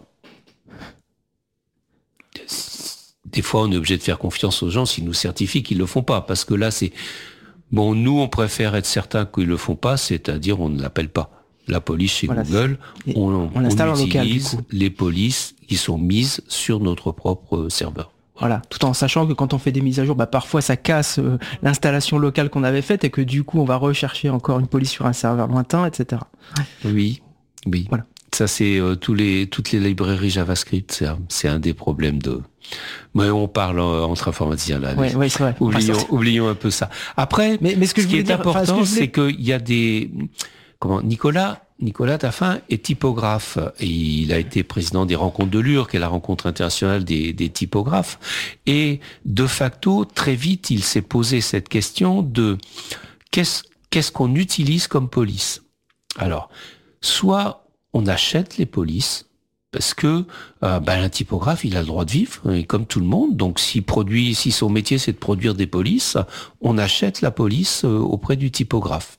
Des fois, on est obligé de faire confiance aux gens s'ils nous certifient qu'ils le font pas, parce que là, c'est bon. Nous, on préfère être certain qu'ils le font pas, c'est-à-dire on ne l'appelle pas. La police chez voilà, Google, on, on, on installe on utilise en local, les polices qui sont mises sur notre propre serveur. Voilà, tout en sachant que quand on fait des mises à jour, bah parfois ça casse euh, l'installation locale qu'on avait faite et que du coup on va rechercher encore une police sur un serveur lointain, et cetera. Oui, oui. Voilà. Ça, c'est euh, tous les toutes les librairies JavaScript, c'est un, c'est un des problèmes de. Mais on parle euh, entre informaticiens là. Oui, oui, c'est vrai. Oublions, enfin, oublions un peu ça. Après, mais, mais ce, que ce je qui est dire, important, ce c'est qu'il y a des. Comment Nicolas Nicolas Taffin est typographe et il a été président des rencontres de l'U R, qui est la rencontre internationale des, des typographes. Et de facto, très vite, il s'est posé cette question de qu'est-ce qu'est-ce qu'on utilise comme police. Alors, soit on achète les polices parce que euh, ben, un typographe, il a le droit de vivre, et comme tout le monde. Donc, s'il produit, si son métier c'est de produire des polices, on achète la police euh, auprès du typographe.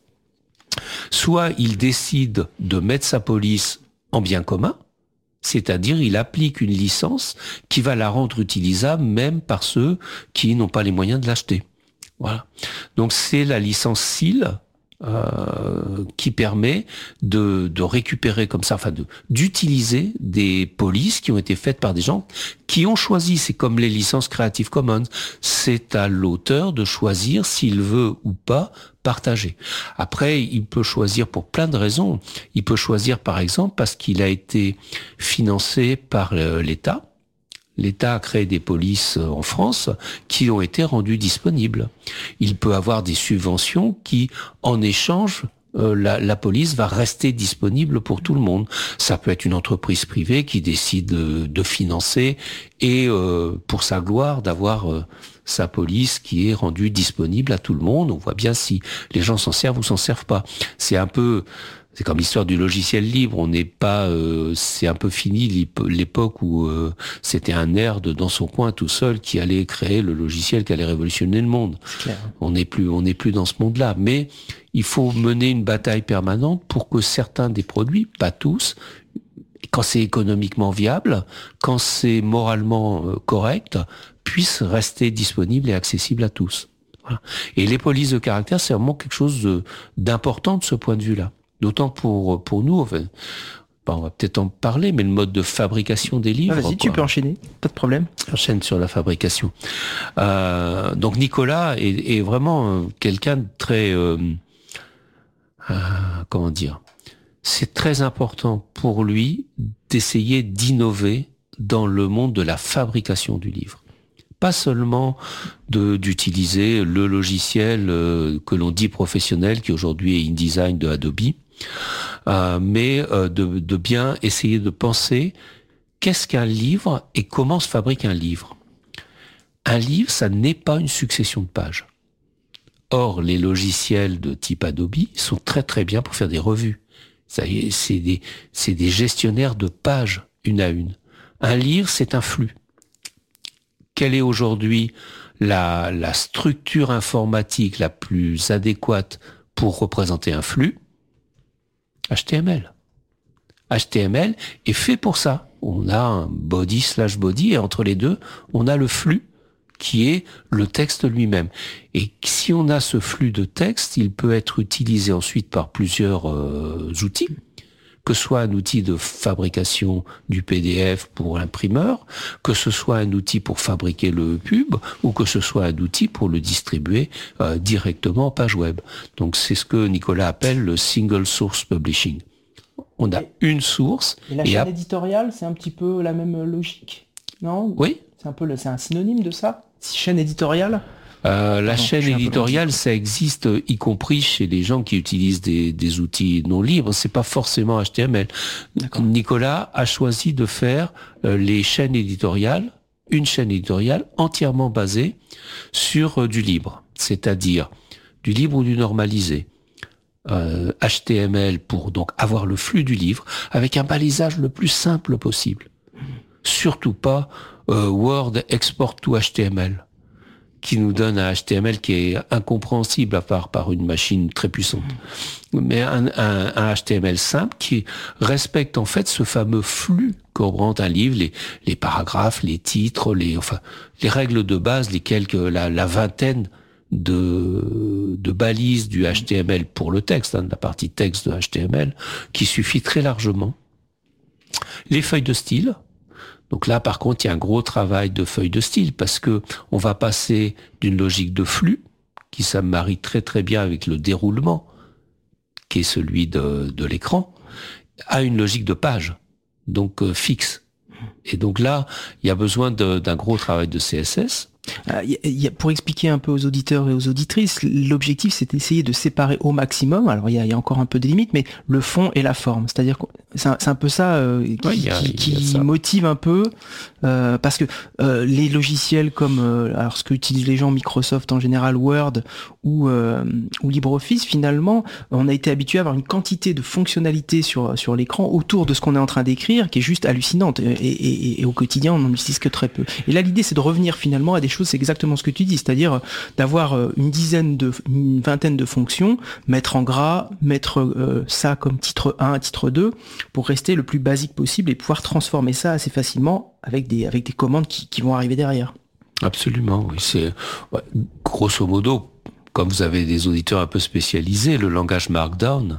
Soit il décide de mettre sa police en bien commun, c'est-à-dire il applique une licence qui va la rendre utilisable même par ceux qui n'ont pas les moyens de l'acheter. Voilà. Donc, c'est la licence S I L. Euh, qui permet de, de récupérer comme ça, enfin de d'utiliser des polices qui ont été faites par des gens qui ont choisi. C'est comme les licences Creative Commons. C'est à l'auteur de choisir s'il veut ou pas partager. Après, il peut choisir pour plein de raisons. Il peut choisir par exemple parce qu'il a été financé par l'État. L'État a créé des polices en France qui ont été rendues disponibles. Il peut avoir des subventions qui, en échange, euh, la, la police va rester disponible pour tout le monde. Ça peut être une entreprise privée qui décide de, de financer et, euh, pour sa gloire, d'avoir euh, sa police qui est rendue disponible à tout le monde. On voit bien si les gens s'en servent ou s'en servent pas. C'est un peu... C'est comme l'histoire du logiciel libre. On n'est pas, euh, c'est un peu fini l'époque où euh, c'était un nerd dans son coin tout seul qui allait créer le logiciel qui allait révolutionner le monde. On n'est plus, on n'est plus dans ce monde-là. Mais il faut mener une bataille permanente pour que certains des produits, pas tous, quand c'est économiquement viable, quand c'est moralement euh, correct, puissent rester disponibles et accessibles à tous. Voilà. Et les polices de caractère, c'est vraiment quelque chose de, d'important de ce point de vue-là. D'autant pour pour nous, enfin, ben on va peut-être en parler, mais le mode de fabrication des livres. Ah, vas-y, quoi. Tu peux enchaîner, pas de problème. Enchaîne sur la fabrication. Euh, donc Nicolas est, est vraiment quelqu'un de très, euh, euh, comment dire, c'est très important pour lui d'essayer d'innover dans le monde de la fabrication du livre. Pas seulement de d'utiliser le logiciel euh, que l'on dit professionnel, qui aujourd'hui est InDesign de Adobe, euh, mais euh, de, de bien essayer de penser qu'est-ce qu'un livre et comment se fabrique un livre. Un livre, ça n'est pas une succession de pages. Or, les logiciels de type Adobe sont très très bien pour faire des revues. Ça y est, c'est des, c'est des gestionnaires de pages une à une. Un livre, c'est un flux. Quelle est aujourd'hui la, la structure informatique la plus adéquate pour représenter un flux? H T M L. H T M L est fait pour ça. On a un body slash body et entre les deux, on a le flux qui est le texte lui-même. Et si on a ce flux de texte, il peut être utilisé ensuite par plusieurs euh, outils, que ce soit un outil de fabrication du P D F pour l'imprimeur, que ce soit un outil pour fabriquer le pub, ou que ce soit un outil pour le distribuer euh, directement en page web. Donc c'est ce que Nicolas appelle le single source publishing. On a et, une source. Et la et chaîne à... éditoriale, c'est un petit peu la même logique, non? Oui. C'est un peu, le, c'est un synonyme de ça? Chaîne éditoriale? Euh, la Pardon, chaîne éditoriale, ça existe, y compris chez les gens qui utilisent des, des outils non libres. C'est pas forcément H T M L. D'accord. Nicolas a choisi de faire euh, les chaînes éditoriales, une chaîne éditoriale entièrement basée sur euh, du libre. c'est-à-dire du libre ou du normalisé, euh, H T M L pour donc avoir le flux du livre, avec un balisage le plus simple possible. Surtout pas euh, Word export to H T M L, qui nous donne un H T M L qui est incompréhensible à part par une machine très puissante. Mais un, un, un H T M L simple qui respecte en fait ce fameux flux qu'emprunte un livre, les, les paragraphes, les titres, les, enfin, les règles de base, les quelques, la, la vingtaine de, de balises du H T M L pour le texte, hein, de la partie texte de H T M L, qui suffit très largement. Les feuilles de style. Donc là, par contre, il y a un gros travail de feuilles de style parce que on va passer d'une logique de flux, qui ça marie très très bien avec le déroulement, qui est celui de, de l'écran, à une logique de page, donc euh, fixe. Et donc là, il y a besoin de, d'un gros travail de C S S. Euh, y a, y a, pour expliquer un peu aux auditeurs et aux auditrices, l'objectif c'est d'essayer de séparer au maximum, alors il y a, y a encore un peu de limites, mais le fond et la forme. C'est-à-dire que c'est un, c'est un peu ça euh, qui, ouais, y a, qui, qui ça. motive un peu, euh, parce que euh, les logiciels comme euh, alors ce que utilisent les gens, Microsoft en général, Word ou, euh, ou LibreOffice, finalement, on a été habitué à avoir une quantité de fonctionnalités sur, sur l'écran autour de ce qu'on est en train d'écrire qui est juste hallucinante. Et, et, et au quotidien, on n'en utilise que très peu. Et là, l'idée c'est de revenir finalement à des choses, c'est exactement ce que tu dis, c'est-à-dire d'avoir une dizaine de, une vingtaine de fonctions, mettre en gras, mettre euh, ça comme titre un, titre deux, pour rester le plus basique possible et pouvoir transformer ça assez facilement avec des, avec des commandes qui, qui vont arriver derrière. Absolument, oui. C'est, ouais, grosso modo, comme vous avez des auditeurs un peu spécialisés, le langage Markdown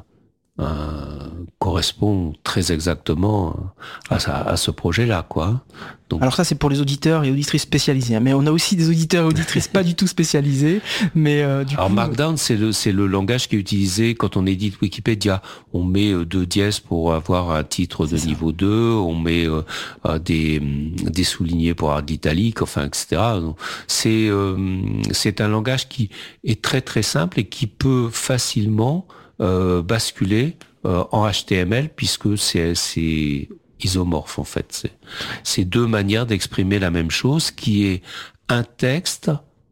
Euh, correspond très exactement à, à ce projet-là, quoi. Donc, alors ça, c'est pour les auditeurs et auditrices spécialisés, hein, mais on a aussi des auditeurs et auditrices pas du tout spécialisés. Mais euh, du alors coup, Markdown, c'est le c'est le langage qui est utilisé quand on édite Wikipédia. On met euh, deux dièses pour avoir un titre de niveau deux, on met euh, des des soulignés pour avoir de l'italique, enfin, et cetera. Donc, c'est euh, c'est un langage qui est très très simple et qui peut facilement Euh, basculer euh, en H T M L puisque c'est, c'est isomorphe en fait. C'est, c'est deux manières d'exprimer la même chose qui est un texte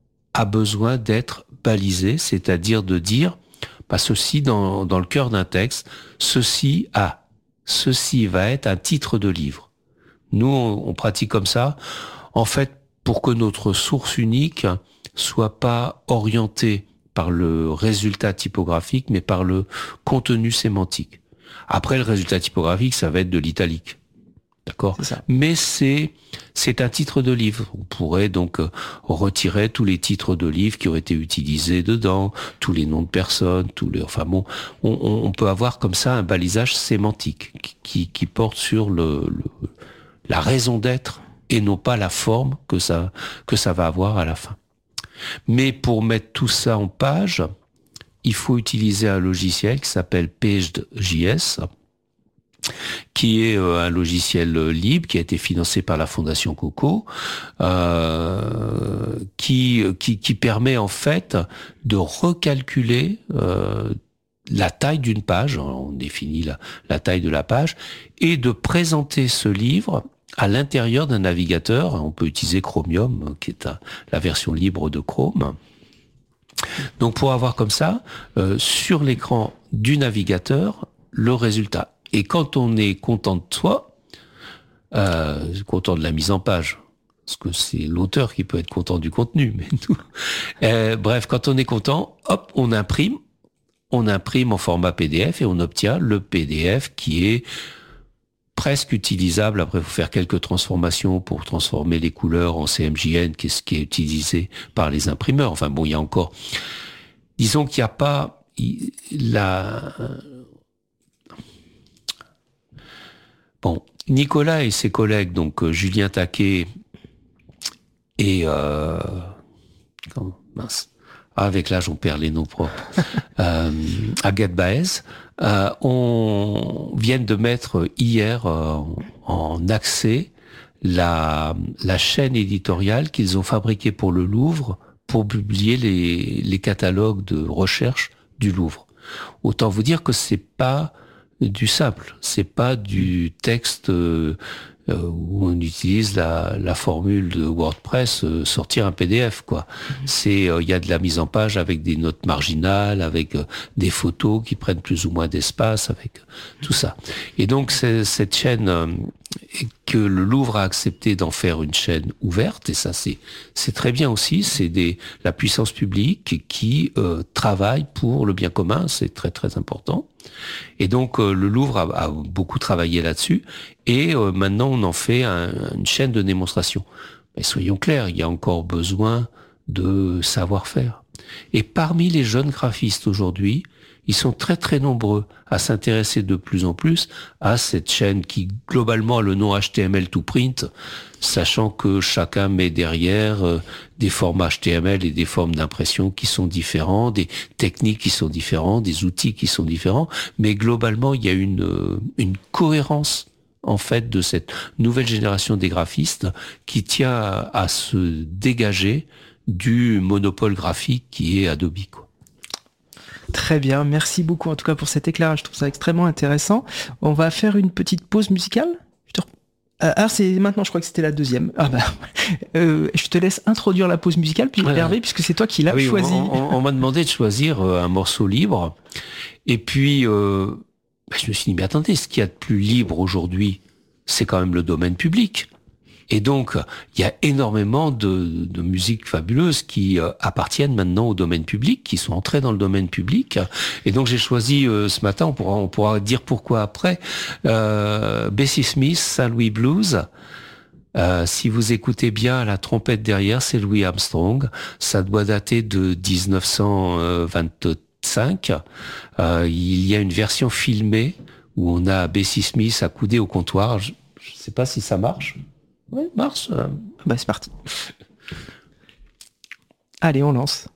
a besoin d'être balisé, c'est-à-dire de dire bah, ceci dans, dans le cœur d'un texte, ceci a, ceci va être un titre de livre. Nous on, on pratique comme ça en fait pour que notre source unique soit pas orientée par le résultat typographique, mais par le contenu sémantique. Après, le résultat typographique, ça va être de l'italique. D'accord ? C'est ça. Mais c'est, c'est un titre de livre. On pourrait donc euh, retirer tous les titres de livres qui auraient été utilisés dedans, tous les noms de personnes, tous les, enfin bon, on, on peut avoir comme ça un balisage sémantique qui, qui porte sur le, le, la raison d'être et non pas la forme que ça, que ça va avoir à la fin. Mais pour mettre tout ça en page, il faut utiliser un logiciel qui s'appelle Paged.js, qui est un logiciel libre, qui a été financé par la Fondation Coco, euh, qui, qui, qui permet en fait de recalculer euh, la taille d'une page, on définit la, la taille de la page, et de présenter ce livre à l'intérieur d'un navigateur. On peut utiliser Chromium, qui est la version libre de Chrome. Donc pour avoir comme ça, euh, sur l'écran du navigateur, le résultat. Et quand on est content de soi, euh, content de la mise en page, parce que c'est l'auteur qui peut être content du contenu, mais nous, euh, bref, quand on est content, hop, on imprime, on imprime en format P D F et on obtient le P D F qui est presque utilisable. Après, il faut faire quelques transformations pour transformer les couleurs en C M J N, qui est ce qui est utilisé par les imprimeurs. Enfin bon, il y a encore... Disons qu'il n'y a pas la... Bon, Nicolas et ses collègues, donc euh, Julien Taquet et... Euh... Comment, mince. Avec l'âge, on perd les noms propres. euh, Agathe Baez, euh, on vient de mettre hier euh, en accès la, la chaîne éditoriale qu'ils ont fabriquée pour le Louvre pour publier les, les catalogues de recherche du Louvre. Autant vous dire que c'est pas du simple, c'est pas du texte euh, euh, où on utilise la, la formule de WordPress, euh, sortir un P D F, quoi. Mmh. C'est, il euh, y a de la mise en page avec des notes marginales, avec euh, des photos qui prennent plus ou moins d'espace, avec euh, tout ça. Et donc c'est, cette chaîne euh, que le Louvre a accepté d'en faire une chaîne ouverte, et ça c'est c'est très bien aussi. C'est des la puissance publique qui euh, travaille pour le bien commun, c'est très très important. Et donc euh, le Louvre a, a beaucoup travaillé là-dessus, et euh, maintenant on en fait un, une chaîne de démonstration. Mais soyons clairs, il y a encore besoin de savoir-faire. Et parmi les jeunes graphistes aujourd'hui, ils sont très très nombreux à s'intéresser de plus en plus à cette chaîne qui globalement a le nom H T M L to print, sachant que chacun met derrière euh, des formats H T M L et des formes d'impression qui sont différents, des techniques qui sont différentes, des outils qui sont différents, mais globalement il y a une euh, une cohérence en fait de cette nouvelle génération des graphistes qui tient à, à se dégager du monopole graphique qui est Adobe, quoi. Très bien, merci beaucoup en tout cas pour cet éclairage, je trouve ça extrêmement intéressant. On va faire une petite pause musicale. Je te... euh, ah, c'est maintenant, je crois que c'était la deuxième. Ah bah, euh, je te laisse introduire la pause musicale, puis ouais. Hervé, puisque c'est toi qui l'as ah oui, choisi. On, on, on m'a demandé de choisir un morceau libre, et puis euh, bah, je me suis dit, mais attendez, ce qu'il y a de plus libre aujourd'hui, c'est quand même le domaine public. Et donc, il y a énormément de, de musiques fabuleuses qui euh, appartiennent maintenant au domaine public, qui sont entrées dans le domaine public. Et donc, j'ai choisi euh, ce matin, on pourra, on pourra dire pourquoi après, euh, Bessie Smith, Saint-Louis Blues. Euh, si vous écoutez bien la trompette derrière, c'est Louis Armstrong. Ça doit dater de dix-neuf cent vingt-cinq. Euh, il y a une version filmée où on a Bessie Smith accoudée au comptoir. Je ne sais pas si ça marche. Oui, marche. Euh... Bah c'est parti. Allez, on lance.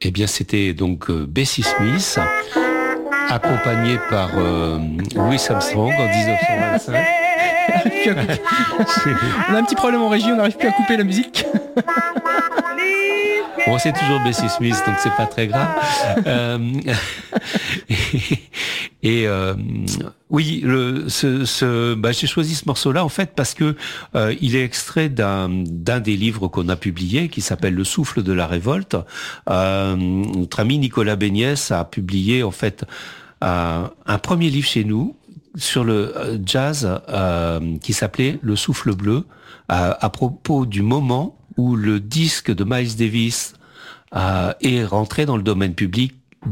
Eh bien, c'était donc euh, Bessie Smith, accompagné par euh, Louis Armstrong en dix-neuf cent vingt-cinq. On a un petit problème en régie, on n'arrive plus à couper la musique. Bon, c'est toujours Bessie Smith, donc c'est pas très grave. Euh, et et euh, oui, le, ce, ce, bah, j'ai choisi ce morceau-là en fait parce que euh, il est extrait d'un, d'un des livres qu'on a publié, qui s'appelle Le souffle de la révolte. Euh, notre ami Nicolas Béniès a publié en fait euh, un premier livre chez nous sur le jazz euh, qui s'appelait Le souffle bleu, à, à propos du moment où le disque de Miles Davis euh, est rentré dans le domaine public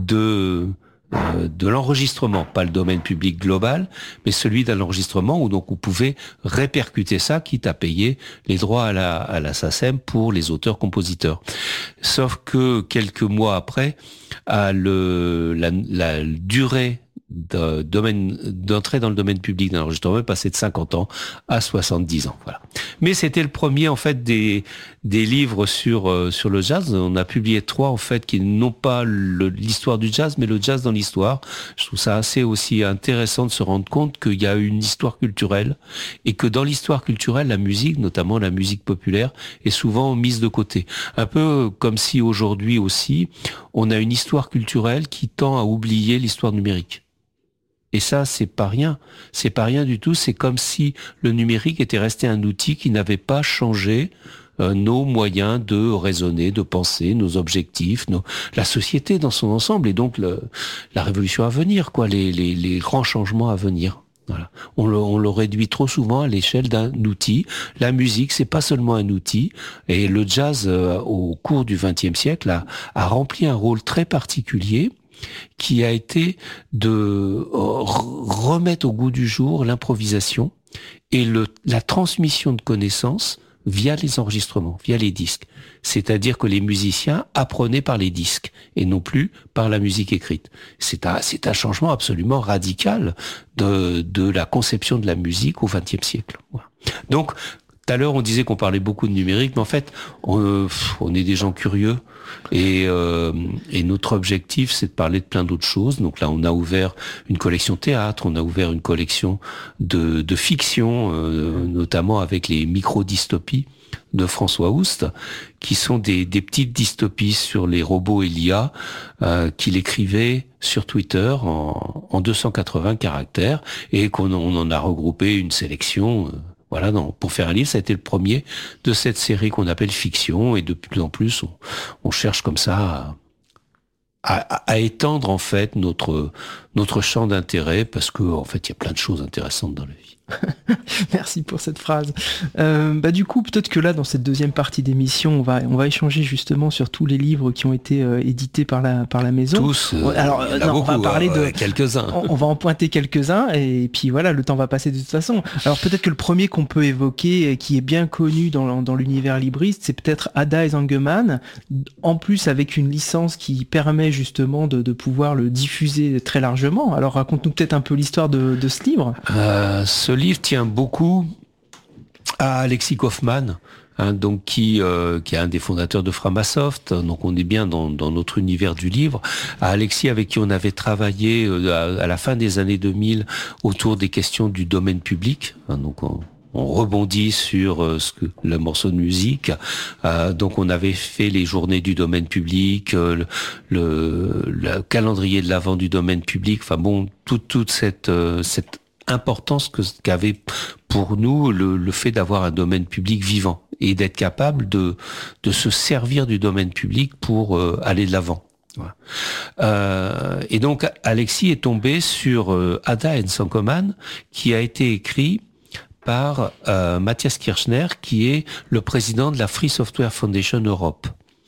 de euh, de l'enregistrement, pas le domaine public global, mais celui d'un enregistrement où donc on pouvait répercuter ça, quitte à payer les droits à la à la SACEM pour les auteurs-compositeurs. Sauf que quelques mois après, à le la, la durée de domaine, d'entrée dans le domaine public d'un enregistrement est passé de cinquante ans à soixante-dix ans. Voilà. Mais c'était le premier en fait des des livres sur euh, sur le jazz. On a publié trois en fait qui n'ont pas le, l'histoire du jazz, mais le jazz dans l'histoire. Je trouve ça assez aussi intéressant de se rendre compte qu'il y a une histoire culturelle et que dans l'histoire culturelle, la musique, notamment la musique populaire, est souvent mise de côté. Un peu comme si aujourd'hui aussi, on a une histoire culturelle qui tend à oublier l'histoire numérique. Et ça, c'est pas rien. C'est pas rien du tout. C'est comme si le numérique était resté un outil qui n'avait pas changé euh, nos moyens de raisonner, de penser, nos objectifs, nos, la société dans son ensemble, et donc le, la révolution à venir, quoi, les, les, les grands changements à venir. Voilà. On le, on le réduit trop souvent à l'échelle d'un outil. La musique, c'est pas seulement un outil. Et le jazz, euh, au cours du vingtième siècle, a, a rempli un rôle très particulier, qui a été de remettre au goût du jour l'improvisation et le, la transmission de connaissances via les enregistrements, via les disques. C'est-à-dire que les musiciens apprenaient par les disques et non plus par la musique écrite. C'est un, c'est un changement absolument radical de, de la conception de la musique au vingtième siècle. Voilà. Donc, tout à l'heure, on disait qu'on parlait beaucoup de numérique, mais en fait, on, on est des gens curieux et, euh, et notre objectif, c'est de parler de plein d'autres choses. Donc là, on a ouvert une collection théâtre, on a ouvert une collection de, de fiction, euh, notamment avec les micro-dystopies de François Oust, qui sont des, des petites dystopies sur les robots et l'I A, euh, qu'il écrivait sur Twitter en, en deux cent quatre-vingts caractères et qu'on on en a regroupé une sélection. Euh, Voilà, non, pour faire un livre, ça a été le premier de cette série qu'on appelle fiction, et de plus en plus, on, on cherche comme ça à, à, à étendre en fait notre notre champ d'intérêt, parce que en fait, il y a plein de choses intéressantes dans la vie. Merci pour cette phrase. Euh, bah du coup, peut-être que là, dans cette deuxième partie d'émission, on va on va échanger justement sur tous les livres qui ont été euh, édités par la par la maison. Tous. Euh, Alors, euh, non, beaucoup, on va parler euh, de quelques-uns. On, on va en pointer quelques-uns, et puis voilà, le temps va passer de toute façon. Alors peut-être que le premier qu'on peut évoquer, qui est bien connu dans dans l'univers libriste, c'est peut-être Ada Esangeman. En plus, avec une licence qui permet justement de de pouvoir le diffuser très largement. Alors raconte-nous peut-être un peu l'histoire de de ce livre. Euh, ce livre tient beaucoup à Alexis Kaufman, hein, donc qui euh, qui est un des fondateurs de Framasoft. Donc on est bien dans, dans notre univers du livre. À Alexis, avec qui on avait travaillé euh, à, à la fin des années deux mille autour des questions du domaine public. Hein, donc on, on rebondit sur euh, ce que, le morceau de musique. Euh, donc on avait fait les journées du domaine public, euh, le, le calendrier de l'avant du domaine public. Enfin bon, toute toute cette euh, cette importance que qu'avait pour nous le, le fait d'avoir un domaine public vivant et d'être capable de de se servir du domaine public pour euh, aller de l'avant. Voilà. Euh, et donc Alexis est tombé sur euh, Ada Esangeman, qui a été écrit par euh, Matthias Kirchner, qui est le président de la Free Software Foundation Europe.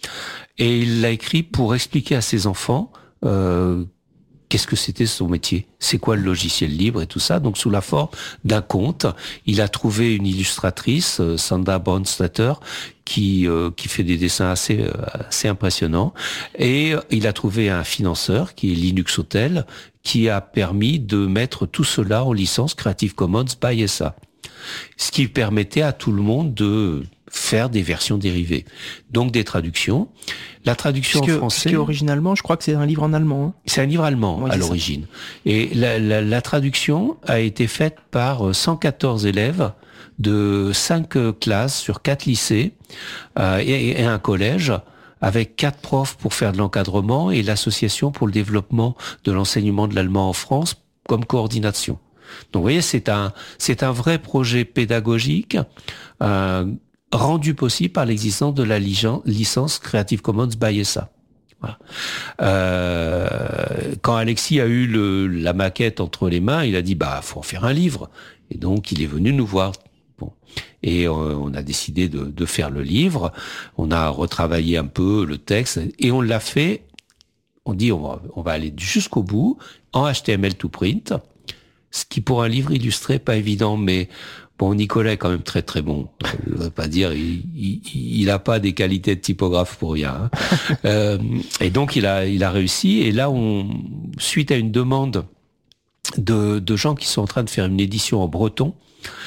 Et il l'a écrit pour expliquer à ses enfants euh, qu'est-ce que c'était son métier, c'est quoi le logiciel libre et tout ça. Donc sous la forme d'un conte, il a trouvé une illustratrice, Sandra Brandstatter, qui euh, qui fait des dessins assez euh, assez impressionnants, et il a trouvé un financeur qui est Linux Hotel, qui a permis de mettre tout cela en licence Creative Commons by S A, ce qui permettait à tout le monde de faire des versions dérivées. Donc des traductions. La traduction parce que, en français... Parce que originalement, je crois que c'est un livre en allemand. Hein. C'est un livre allemand ouais, à l'origine. Ça. Et la, la, la traduction a été faite par cent quatorze élèves de cinq classes sur quatre lycées euh, et, et un collège, avec quatre profs pour faire de l'encadrement et l'association pour le développement de l'enseignement de l'allemand en France comme coordination. Donc vous voyez, c'est un c'est un vrai projet pédagogique euh, rendu possible par l'existence de la licence Creative Commons by S A. Voilà. Euh, quand Alexis a eu le, la maquette entre les mains, il a dit bah faut en faire un livre, et donc il est venu nous voir. Bon. Et euh, on a décidé de, de faire le livre. On a retravaillé un peu le texte et on l'a fait. On dit on va, on va aller jusqu'au bout en H T M L to print, ce qui pour un livre illustré pas évident, mais bon, Nicolas est quand même très très bon. Je ne veux pas dire, il, il, il a pas des qualités de typographe pour rien. Hein. euh, et donc il a, il a réussi. Et là, on, suite à une demande de, de gens qui sont en train de faire une édition en breton.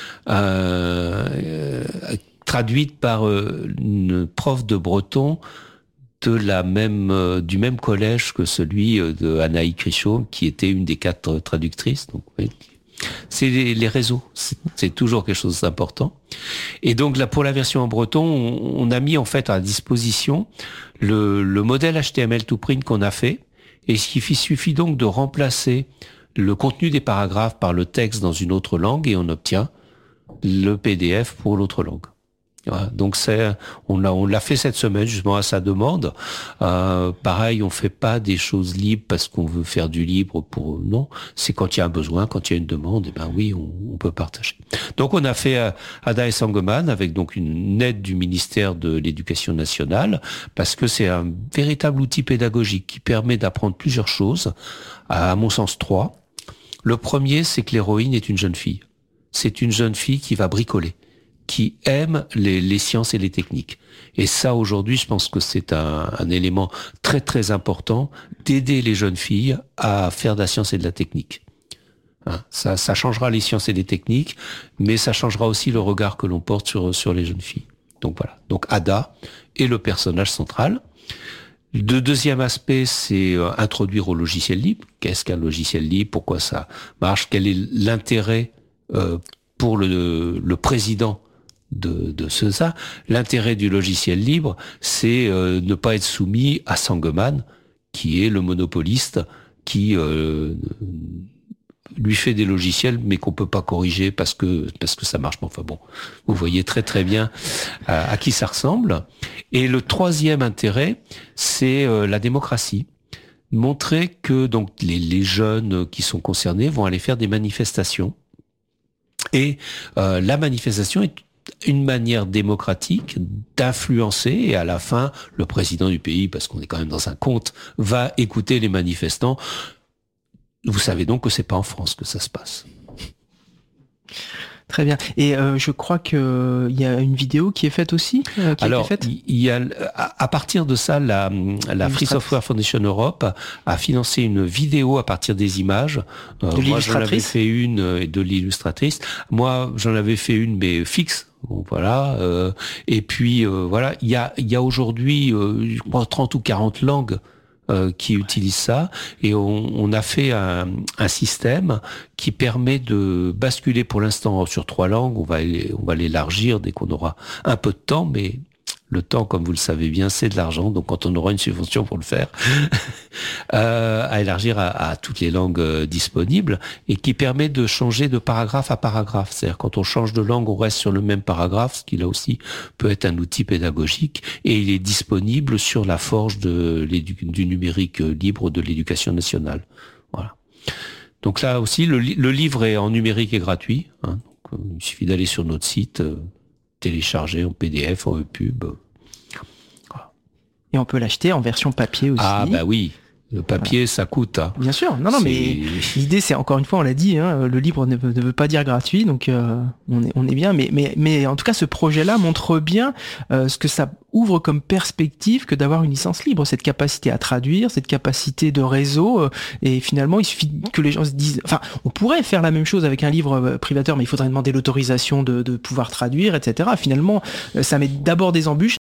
Euh, euh, traduite par euh, une prof de breton de la même euh, du même collège que celui euh, de Anaï Crichot, qui était une des quatre traductrices. Donc, oui. C'est les, les réseaux, c'est, c'est toujours quelque chose d'important. Et donc là, pour la version en breton, on, on a mis en fait à disposition le, le modèle H T M L to print qu'on a fait, et il suffit donc de remplacer le contenu des paragraphes par le texte dans une autre langue, et on obtient le P D F pour l'autre langue. Voilà. Donc c'est, on l'a, on l'a fait cette semaine justement à sa demande. Euh, pareil, on fait pas des choses libres parce qu'on veut faire du libre pour non. C'est quand il y a un besoin, quand il y a une demande, et ben oui, on, on peut partager. Donc on a fait euh, Ada et Sangoman avec donc une aide du ministère de l'Éducation nationale, parce que c'est un véritable outil pédagogique qui permet d'apprendre plusieurs choses. À, à mon sens trois. Le premier, c'est que l'héroïne est une jeune fille. C'est une jeune fille qui va bricoler, qui aime les, les sciences et les techniques. Et ça, aujourd'hui, je pense que c'est un, un élément très très important d'aider les jeunes filles à faire de la science et de la technique. Hein, ça, ça changera les sciences et les techniques, mais ça changera aussi le regard que l'on porte sur sur les jeunes filles. Donc voilà. Donc Ada est le personnage central. Le deuxième aspect, c'est euh, introduire au logiciel libre. Qu'est-ce qu'un logiciel libre? Pourquoi ça marche? Quel est l'intérêt euh, pour le, le président de, de ce ça? L'intérêt du logiciel libre, c'est euh, ne pas être soumis à Sangoman, qui est le monopoliste, qui euh, lui fait des logiciels, mais qu'on peut pas corriger parce que parce que ça marche. Enfin bon, vous voyez très très bien à, à qui ça ressemble. Et le troisième intérêt, c'est euh, la démocratie. Montrer que donc les, les jeunes qui sont concernés vont aller faire des manifestations. Et euh, la manifestation est une manière démocratique d'influencer, et à la fin, le président du pays, parce qu'on est quand même dans un conte, va écouter les manifestants. Vous savez donc que c'est pas en France que ça se passe. Très bien. Et euh, je crois que il y a une vidéo qui est faite aussi. Euh, qui Alors, a été faite il y a à partir de ça, la, la Free Software Foundation Europe a financé une vidéo à partir des images. Euh, de moi, j'en avais fait une euh, de l'illustratrice. Moi, j'en avais fait une, mais fixe. Bon, voilà. Euh, et puis euh, voilà, il y a, il y a aujourd'hui, euh, je crois, trente ou quarante langues Euh, qui utilisent ça, et on, on a fait un, un système qui permet de basculer pour l'instant sur trois langues. On va on va l'élargir dès qu'on aura un peu de temps, mais le temps, comme vous le savez bien, c'est de l'argent. Donc quand on aura une subvention pour le faire, euh, à élargir à, à toutes les langues euh, disponibles, et qui permet de changer de paragraphe à paragraphe. C'est-à-dire quand on change de langue, on reste sur le même paragraphe, ce qui là aussi peut être un outil pédagogique, et il est disponible sur la forge de du numérique libre de l'éducation nationale. Voilà. Donc là aussi, le, le livre est en numérique et gratuit. Hein, donc, il suffit d'aller sur notre site, euh, télécharger en P D F, en E P U B. Voilà. Et on peut l'acheter en version papier aussi. Ah bah oui, Le papier, ça coûte. Hein. Bien sûr. Non, non, c'est... mais l'idée, c'est encore une fois, on l'a dit, hein, le libre ne veut, ne veut pas dire gratuit, donc euh, on est, on est bien. Mais, mais, mais en tout cas, ce projet-là montre bien euh, ce que ça ouvre comme perspective que d'avoir une licence libre, cette capacité à traduire, cette capacité de réseau. Euh, et finalement, il suffit que les gens se disent. Enfin, on pourrait faire la même chose avec un livre euh, privateur, mais il faudrait demander l'autorisation de, de pouvoir traduire, et cetera. Finalement, euh, ça met d'abord des embûches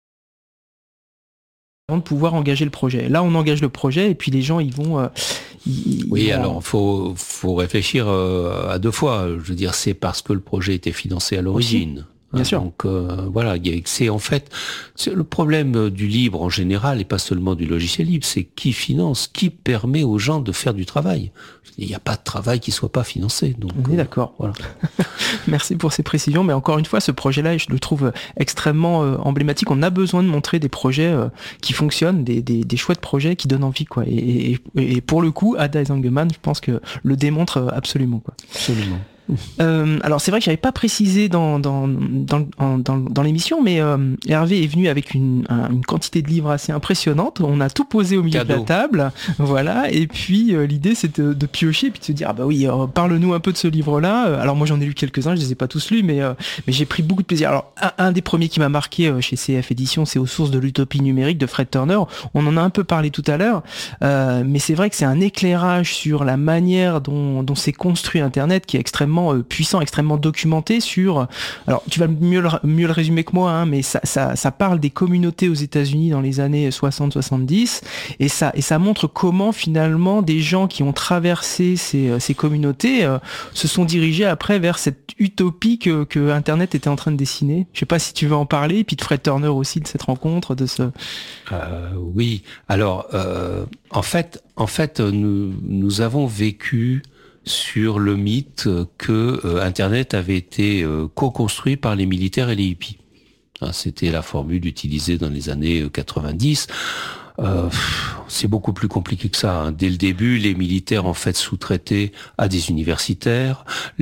avant de pouvoir engager le projet. Là, on engage le projet et puis les gens, ils vont... Euh, ils, oui, ils vont... alors, faut, faut réfléchir euh, à deux fois. Je veux dire, c'est parce que le projet était financé à l'origine. Aussi. Bien sûr. Donc euh, voilà, c'est en fait c'est le problème du libre en général et pas seulement du logiciel libre, c'est qui finance, qui permet aux gens de faire du travail. Il n'y a pas de travail qui soit pas financé. Donc, on est d'accord. Euh, voilà. Merci pour ces précisions, mais encore une fois, ce projet-là, je le trouve extrêmement euh, emblématique. On a besoin de montrer des projets euh, qui fonctionnent, des, des, des chouettes projets qui donnent envie, quoi. Et, et, et pour le coup, Ada Eisenman, je pense que le démontre absolument, quoi. Absolument. Euh, alors c'est vrai que j'avais pas précisé dans dans dans dans, dans, dans l'émission, mais euh, Hervé est venu avec une, un, une quantité de livres assez impressionnante. On a tout posé au milieu Cadeau. de la table, voilà. Et puis euh, l'idée c'est de, de piocher et puis de se dire ah bah oui, euh, parle-nous un peu de ce livre-là. Alors moi j'en ai lu quelques-uns, je les ai pas tous lus, mais euh, mais j'ai pris beaucoup de plaisir. Alors un, un des premiers qui m'a marqué euh, chez C F Éditions, c'est Aux sources de l'utopie numérique de Fred Turner. On en a un peu parlé tout à l'heure, euh, mais c'est vrai que c'est un éclairage sur la manière dont dont s'est construit Internet qui est extrêmement puissant, extrêmement documenté sur... Alors, tu vas mieux le, mieux le résumer que moi, hein, mais ça, ça, ça parle des communautés aux États-Unis dans les années soixante soixante-dix, et ça, et ça montre comment, finalement, des gens qui ont traversé ces, ces communautés euh, se sont dirigés après vers cette utopie que, que Internet était en train de dessiner. Je sais pas si tu veux en parler, et puis de Fred Turner aussi, de cette rencontre, de ce... Euh, oui, alors, euh, en fait, en fait, nous, nous avons vécu sur le mythe que euh, Internet avait été euh, co-construit par les militaires et les hippies. Hein, c'était la formule utilisée dans les années quatre-vingt-dix. Euh, c'est beaucoup plus compliqué que ça. Hein. Dès le début, les militaires en fait sous-traitaient à des universitaires,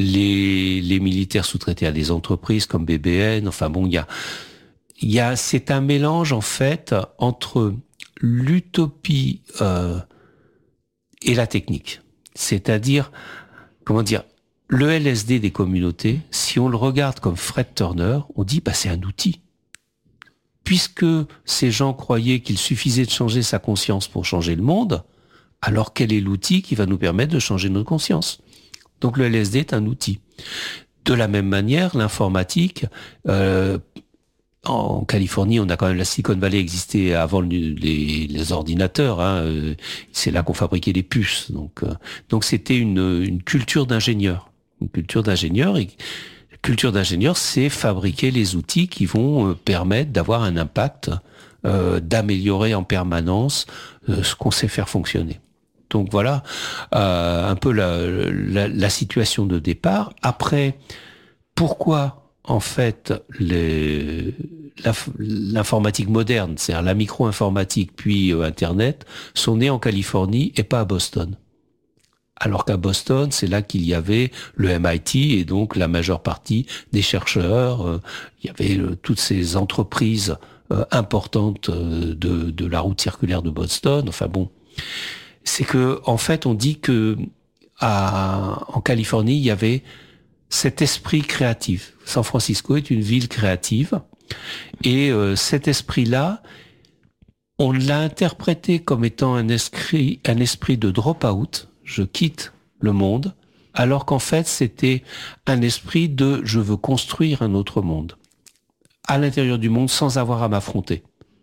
les les militaires sous-traitaient à des entreprises comme B B N. Enfin bon, il y a il y a c'est un mélange en fait entre l'utopie euh, et la technique. C'est-à-dire, comment dire, le L S D des communautés, si on le regarde comme Fred Turner, on dit bah c'est un outil. Puisque ces gens croyaient qu'il suffisait de changer sa conscience pour changer le monde, alors quel est l'outil qui va nous permettre de changer notre conscience? Donc le L S D est un outil. De la même manière, l'informatique, euh, en Californie, on a quand même la Silicon Valley existait avant les, les ordinateurs. Hein, c'est là qu'on fabriquait les puces. Donc, donc c'était une, une culture d'ingénieur, une culture d'ingénieur. Et culture d'ingénieur, c'est fabriquer les outils qui vont permettre d'avoir un impact, euh, d'améliorer en permanence euh, ce qu'on sait faire fonctionner. Donc voilà euh, un peu la, la, la situation de départ. Après, pourquoi en fait, les, la, l'informatique moderne, c'est-à-dire la micro-informatique puis euh, Internet, sont nés en Californie et pas à Boston. Alors qu'à Boston, c'est là qu'il y avait le M I T et donc la majeure partie des chercheurs. Euh, il y avait euh, toutes ces entreprises euh, importantes euh, de, de la route circulaire de Boston. Enfin bon, c'est que en fait, on dit que à, en Californie, il y avait cet esprit créatif. San Francisco est une ville créative et euh, cet esprit-là, on l'a interprété comme étant un esprit, un esprit de drop-out, je quitte le monde, alors qu'en fait c'était un esprit de je veux construire un autre monde, à l'intérieur du monde sans avoir à m'affronter.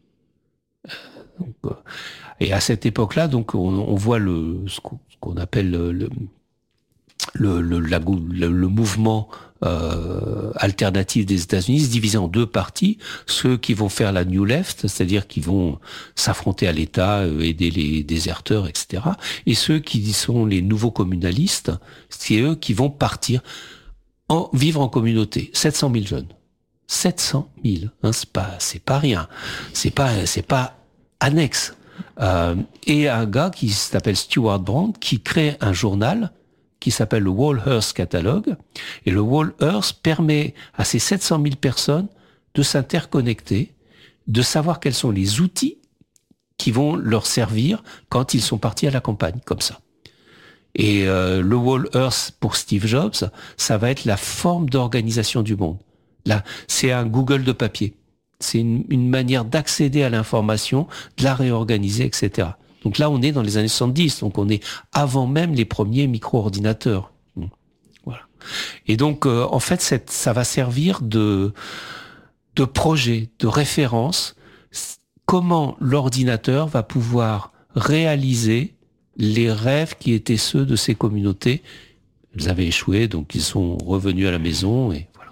Donc, et à cette époque-là, donc on, on voit le ce qu'on appelle le, le Le, le, la, le, le mouvement euh, alternatif des États-Unis se divisait en deux parties. Ceux qui vont faire la New Left, c'est-à-dire qui vont s'affronter à l'État, euh, aider les déserteurs, et cetera. Et ceux qui sont les nouveaux communalistes, c'est eux qui vont partir en vivre en communauté. sept cent mille jeunes. sept cent mille, hein, c'est pas, c'est pas rien. C'est pas, c'est pas annexe. Euh, et un gars qui s'appelle Stuart Brand qui crée un journal qui s'appelle le Whole Earth Catalogue. Et le Whole Earth permet à ces sept cent mille personnes de s'interconnecter, de savoir quels sont les outils qui vont leur servir quand ils sont partis à la campagne, comme ça. Et euh, le Whole Earth pour Steve Jobs, ça va être la forme d'organisation du monde. Là, c'est un Google de papier. C'est une, une manière d'accéder à l'information, de la réorganiser, et cetera. Donc là, on est dans les années soixante-dix, donc on est avant même les premiers micro-ordinateurs. Voilà. Et donc, euh, en fait, cette, ça va servir de, de projet, de référence. Comment l'ordinateur va pouvoir réaliser les rêves qui étaient ceux de ces communautés. Ils avaient échoué, donc ils sont revenus à la maison, et voilà.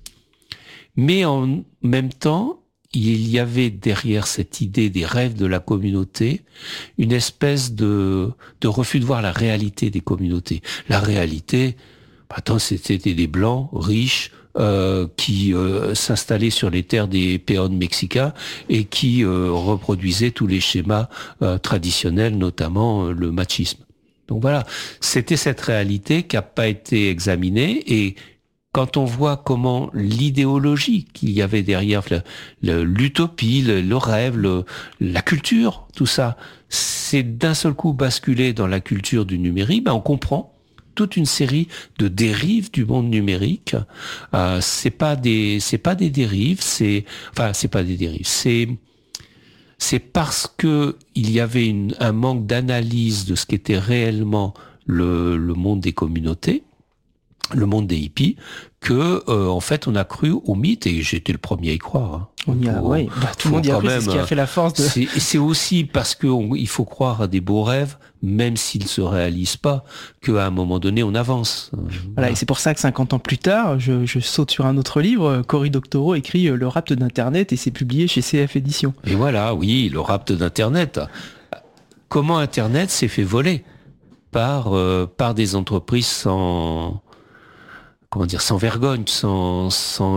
Mais en même temps, il y avait derrière cette idée des rêves de la communauté une espèce de, de refus de voir la réalité des communautés. La réalité, attends, c'était des blancs riches euh, qui euh, s'installaient sur les terres des péons mexicains et qui euh, reproduisaient tous les schémas euh, traditionnels, notamment euh, le machisme. Donc voilà, c'était cette réalité qui n'a pas été examinée, et quand on voit comment l'idéologie qu'il y avait derrière, le, le, l'utopie, le, le rêve, le, la culture, tout ça, c'est d'un seul coup basculé dans la culture du numérique, ben on comprend toute une série de dérives du monde numérique. Euh, c'est pas des, c'est pas des dérives, c'est, enfin, c'est pas des dérives, c'est, c'est parce que il y avait une, un manque d'analyse de ce qu'était réellement le, le monde des communautés, le monde des hippies, que euh, en fait on a cru au mythe, et j'étais le premier à y croire. Hein. On y a, faut, ouais, bah, tout le monde y a cru, c'est ce qui a fait la force de... C'est, c'est aussi parce que on, il faut croire à des beaux rêves, même s'ils se réalisent pas, qu'à un moment donné on avance. Voilà, voilà. Et c'est pour ça que cinquante ans plus tard, je, je saute sur un autre livre, Cory Doctorow écrit Le rapt d'Internet, et c'est publié chez C F Éditions. Et voilà, oui, le rapt d'Internet. Comment Internet s'est fait voler par euh, par des entreprises sans... comment dire, sans vergogne, sans, sans,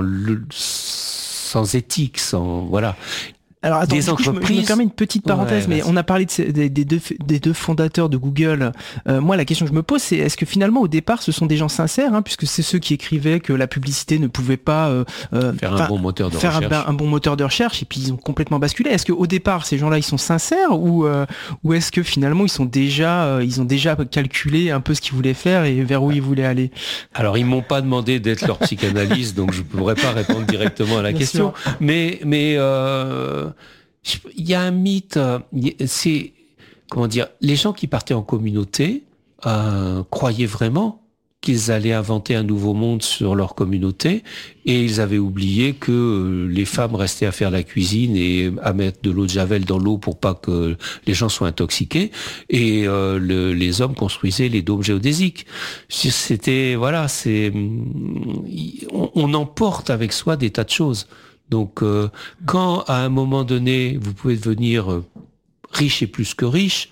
sans éthique, sans, voilà. Alors attends, des du coup, je, me, je me permets une petite parenthèse, ouais, mais on a parlé de ces, des, des, deux, des deux fondateurs de Google. Euh, moi, la question que je me pose, c'est est-ce que finalement, au départ, ce sont des gens sincères, hein, puisque c'est ceux qui écrivaient que la publicité ne pouvait pas euh, faire un bon moteur de faire recherche, un, un bon moteur de recherche, et puis ils ont complètement basculé. Est-ce qu'au départ, ces gens-là, ils sont sincères, ou euh, ou est-ce que finalement, ils sont déjà, euh, ils ont déjà calculé un peu ce qu'ils voulaient faire et vers où ils voulaient aller? Alors, ils m'ont pas demandé d'être leur psychanalyste, donc je pourrais pas répondre directement à la Bien question. Sûr. Mais mais euh, il y a un mythe, c'est, comment dire, les gens qui partaient en communauté euh, croyaient vraiment qu'ils allaient inventer un nouveau monde sur leur communauté, et ils avaient oublié que les femmes restaient à faire la cuisine et à mettre de l'eau de javel dans l'eau pour pas que les gens soient intoxiqués, et euh, le, les hommes construisaient les dômes géodésiques. C'était, voilà, c'est, on, on emporte avec soi des tas de choses. Donc, euh, quand à un moment donné, vous pouvez devenir euh, riche et plus que riche,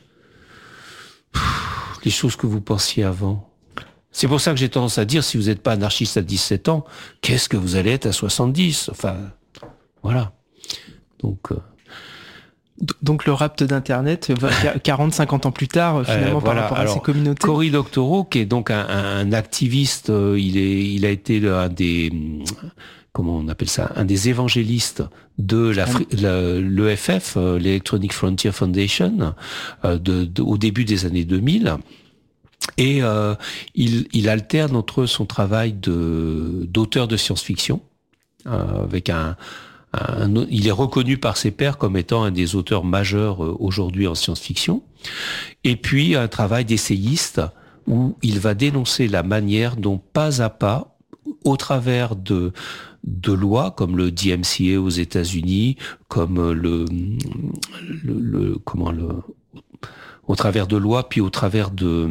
pff, les choses que vous pensiez avant. C'est pour ça que j'ai tendance à dire, si vous n'êtes pas anarchiste à dix-sept ans, qu'est-ce que vous allez être à soixante-dix? Enfin, voilà. Donc, euh... donc le rapt d'Internet, quarante cinquante ans plus tard, finalement, euh, voilà. Par rapport Alors, à ces communautés. Cory Doctorow, qui est donc un, un activiste, euh, il est, il a été un des... comment on appelle ça, un des évangélistes de la, la l'E F F, euh, l'Electronic Frontier Foundation, euh, de, de, au début des années deux mille. Et euh, il, il alterne entre son travail de d'auteur de science-fiction, euh, avec un, un, il est reconnu par ses pairs comme étant un des auteurs majeurs euh, aujourd'hui en science-fiction, et puis un travail d'essayiste où il va dénoncer la manière dont pas à pas, au travers de de lois comme le D M C A aux États-Unis, comme le, le, le comment le au travers de lois, puis au travers de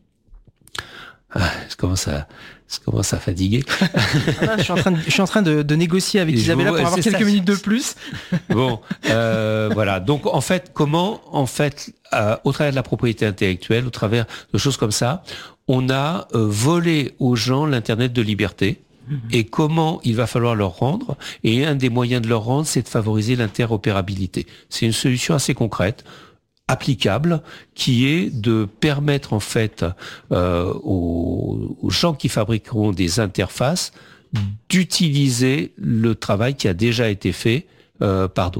ah, je commence à je commence à fatiguer. Ah, je suis en train de, je suis en train de, de négocier avec Isabella pour avoir quelques ça. minutes de plus. Bon, euh, voilà. Donc en fait, comment en fait, euh, au travers de la propriété intellectuelle, au travers de choses comme ça, on a euh, volé aux gens l'Internet de liberté. Et comment il va falloir leur rendre. Et un des moyens de leur rendre, c'est de favoriser l'interopérabilité. C'est une solution assez concrète, applicable, qui est de permettre en fait euh, aux, aux gens qui fabriqueront des interfaces d'utiliser le travail qui a déjà été fait euh, par d'autres.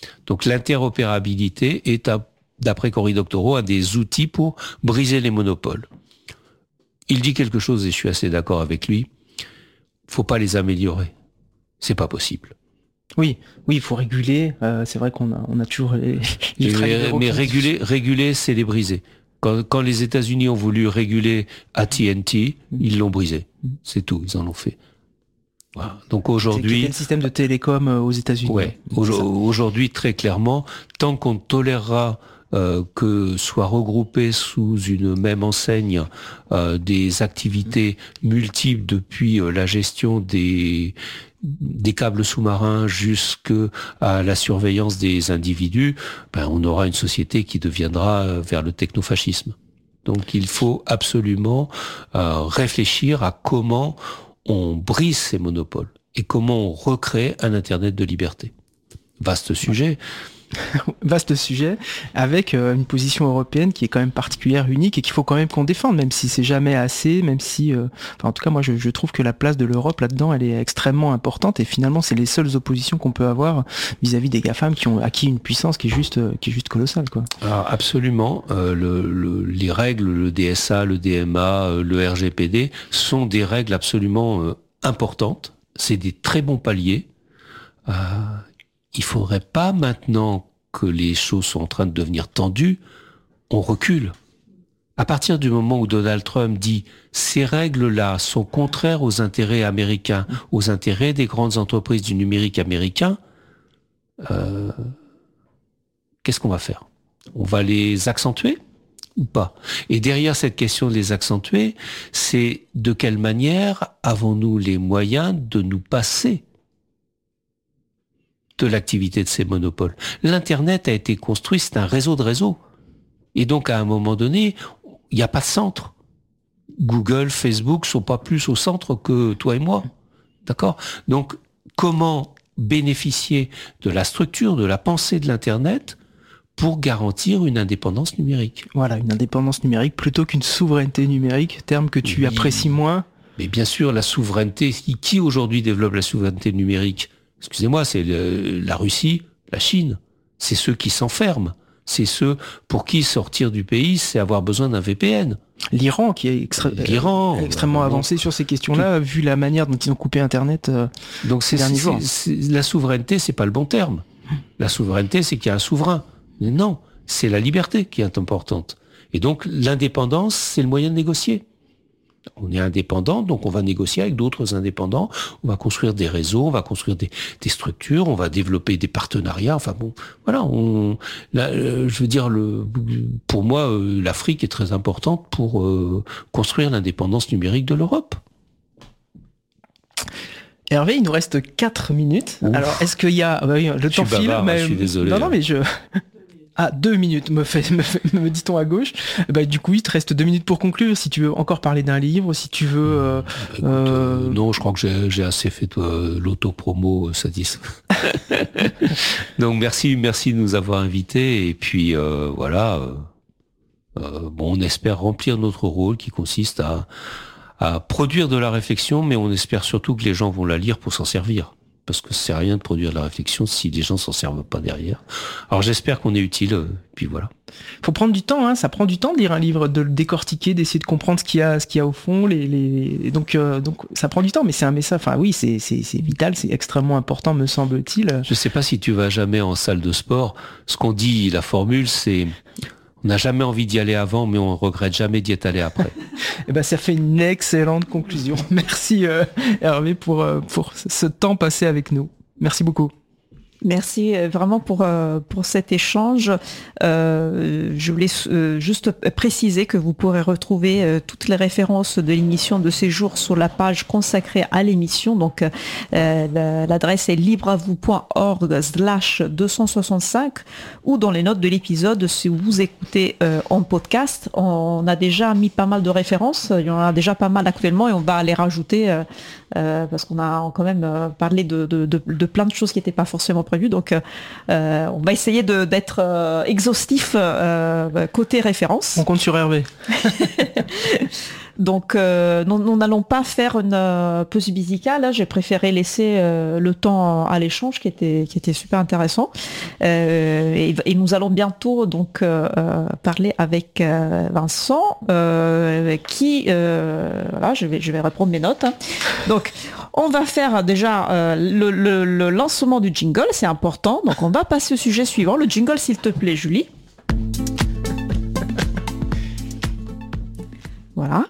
Donc l'interopérabilité est, à, d'après Cory Doctorow, un des outils pour briser les monopoles. Il dit quelque chose et je suis assez d'accord avec lui. Faut pas les améliorer. C'est pas possible. Oui, oui, il faut réguler. Euh, c'est vrai qu'on a, on a toujours les, les mais, mais réguler, réguler, c'est les briser. Quand, quand les États-Unis ont voulu réguler A T and T, mmh. ils l'ont brisé. Mmh. C'est tout, ils en ont fait. Voilà. Donc aujourd'hui, c'est le système de télécom aux États-Unis. Ouais. Aujourd'hui, très clairement, tant qu'on tolérera euh, que soient regroupées sous une même enseigne euh, des activités multiples depuis euh, la gestion des des câbles sous-marins jusqu'à la surveillance des individus, ben on aura une société qui deviendra vers le technofascisme. Donc il faut absolument euh, réfléchir à comment on brise ces monopoles et comment on recrée un Internet de liberté. Vaste sujet. Vaste sujet, avec euh, une position européenne qui est quand même particulière, unique, et qu'il faut quand même qu'on défende, même si c'est jamais assez, même si... Euh, enfin, en tout cas, moi, je, je trouve que la place de l'Europe là-dedans, elle est extrêmement importante, et finalement, c'est les seules oppositions qu'on peut avoir vis-à-vis des GAFAM qui ont acquis une puissance qui est juste, euh, qui est juste colossale, quoi. Alors, absolument. Euh, le, le, les règles, le D S A, le D M A, euh, le R G P D, sont des règles absolument euh, importantes. C'est des très bons paliers. Euh, il faudrait pas maintenant que les choses sont en train de devenir tendues, on recule. À partir du moment où Donald Trump dit ces règles-là sont contraires aux intérêts américains, aux intérêts des grandes entreprises du numérique américain, euh, qu'est-ce qu'on va faire? On va les accentuer ou pas? Et derrière cette question de les accentuer, c'est de quelle manière avons-nous les moyens de nous passer de l'activité de ces monopoles? L'Internet a été construit, c'est un réseau de réseaux. Et donc, à un moment donné, il n'y a pas de centre. Google, Facebook sont pas plus au centre que toi et moi. D'accord? Donc, comment bénéficier de la structure, de la pensée de l'Internet pour garantir une indépendance numérique? Voilà, une indépendance numérique plutôt qu'une souveraineté numérique, terme que tu oui. apprécies moins. Mais bien sûr, la souveraineté, qui aujourd'hui développe la souveraineté numérique? Excusez-moi, c'est le, la Russie, la Chine. C'est ceux qui s'enferment. C'est ceux pour qui sortir du pays, c'est avoir besoin d'un V P N. L'Iran, qui est extra- L'Iran, euh, extrêmement euh, avancé sur ces questions-là, tout... vu la manière dont ils ont coupé Internet euh, Donc ces derniers jours. C'est, c'est, la souveraineté, c'est pas le bon terme. La souveraineté, c'est qu'il y a un souverain. Mais non, c'est la liberté qui est importante. Et donc l'indépendance, c'est le moyen de négocier. On est indépendant, donc on va négocier avec d'autres indépendants, on va construire des réseaux, on va construire des, des structures, on va développer des partenariats, enfin bon, voilà, on, là, euh, je veux dire, le, pour moi, euh, l'Afrique est très importante pour euh, construire l'indépendance numérique de l'Europe. Hervé, il nous reste quatre minutes. Ouf. Alors, est-ce qu'il y a... Bah oui, le temps file, mais... Je suis désolé. Non, non, mais je... Ah, deux minutes, me, fait, me, fait, me dit-on à gauche. Bah, du coup, il te reste deux minutes pour conclure. Si tu veux encore parler d'un livre, si tu veux... Euh, Écoute, euh... Non, je crois que j'ai, j'ai assez fait euh, l'auto-promo, ça dit. Donc, merci, merci de nous avoir invités. Et puis, euh, voilà, euh, euh, bon, on espère remplir notre rôle qui consiste à, à produire de la réflexion, mais on espère surtout que les gens vont la lire pour s'en servir. Parce que ça sert à rien de produire de la réflexion si les gens s'en servent pas derrière. Alors j'espère qu'on est utile, euh, puis voilà. Faut prendre du temps, hein, ça prend du temps de lire un livre, de le décortiquer, d'essayer de comprendre ce qu'il y a, ce qu'il y a au fond. Les, les... Donc, euh, donc ça prend du temps, mais c'est un message. Enfin oui, c'est, c'est, c'est vital, c'est extrêmement important, me semble-t-il. Je sais pas si tu vas jamais en salle de sport. Ce qu'on dit, la formule, c'est on n'a jamais envie d'y aller avant, mais on regrette jamais d'y être allé après. Et ben ça fait une excellente conclusion. Merci euh, Hervé pour euh, pour ce temps passé avec nous. Merci beaucoup. Merci vraiment pour euh, pour cet échange. Euh, je voulais euh, juste préciser que vous pourrez retrouver euh, toutes les références de l'émission de ces jours sur la page consacrée à l'émission. Donc euh, l'adresse est libreavou point org slash deux cent soixante-cinq ou dans les notes de l'épisode si vous écoutez euh, en podcast. On a déjà mis pas mal de références. Il y en a déjà pas mal actuellement et on va les rajouter euh, euh, parce qu'on a quand même euh, parlé de, de, de, de plein de choses qui n'étaient pas forcément prévues. Donc, euh, on va essayer de, d'être euh, exhaustif euh, côté référence. On compte sur Hervé. Donc, euh, nous, nous n'allons pas faire une euh, pause musicale. Hein. J'ai préféré laisser euh, le temps à l'échange, qui était qui était super intéressant. Euh, et, et nous allons bientôt donc euh, parler avec euh, Vincent, euh, qui euh, voilà, je vais je vais reprendre mes notes. Hein. Donc, on va faire déjà euh, le, le, le lancement du jingle, c'est important. Donc, on va passer au sujet suivant. Le jingle, s'il te plaît, Julie. Voilà,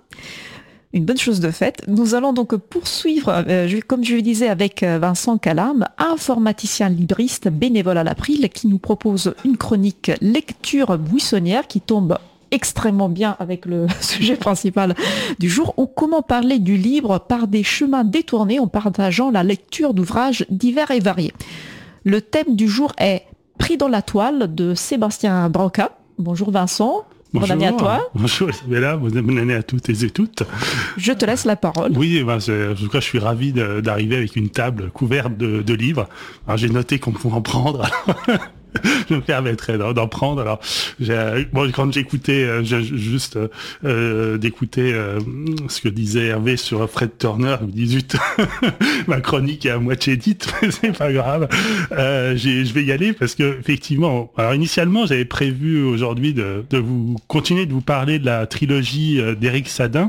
une bonne chose de faite. Nous allons donc poursuivre, euh, comme je le disais, avec Vincent Calam, informaticien libriste bénévole à l'April, qui nous propose une chronique lecture buissonnière qui tombe extrêmement bien avec le sujet principal du jour, ou comment parler du livre par des chemins détournés en partageant la lecture d'ouvrages divers et variés. Le thème du jour est « Pris dans la toile » de Sébastien Broca. Bonjour Vincent. Bonjour. Bonne année à toi. Bonjour Isabella, bonne année à toutes et toutes. Je te laisse la parole. Oui, ben, je, en tout cas, je suis ravi de, d'arriver avec une table couverte de, de livres. Alors, j'ai noté qu'on pouvait en prendre. Je me permettrai d'en, d'en prendre. Alors, j'ai, bon, quand j'écoutais, euh, j'ai, juste euh, d'écouter euh, ce que disait Hervé sur Fred Turner, je me dis zut, ma chronique est à moitié dite, mais c'est pas grave. Euh, j'ai, je vais y aller parce que effectivement, alors initialement, j'avais prévu aujourd'hui de, de vous continuer de vous parler de la trilogie euh, d'Éric Sadin,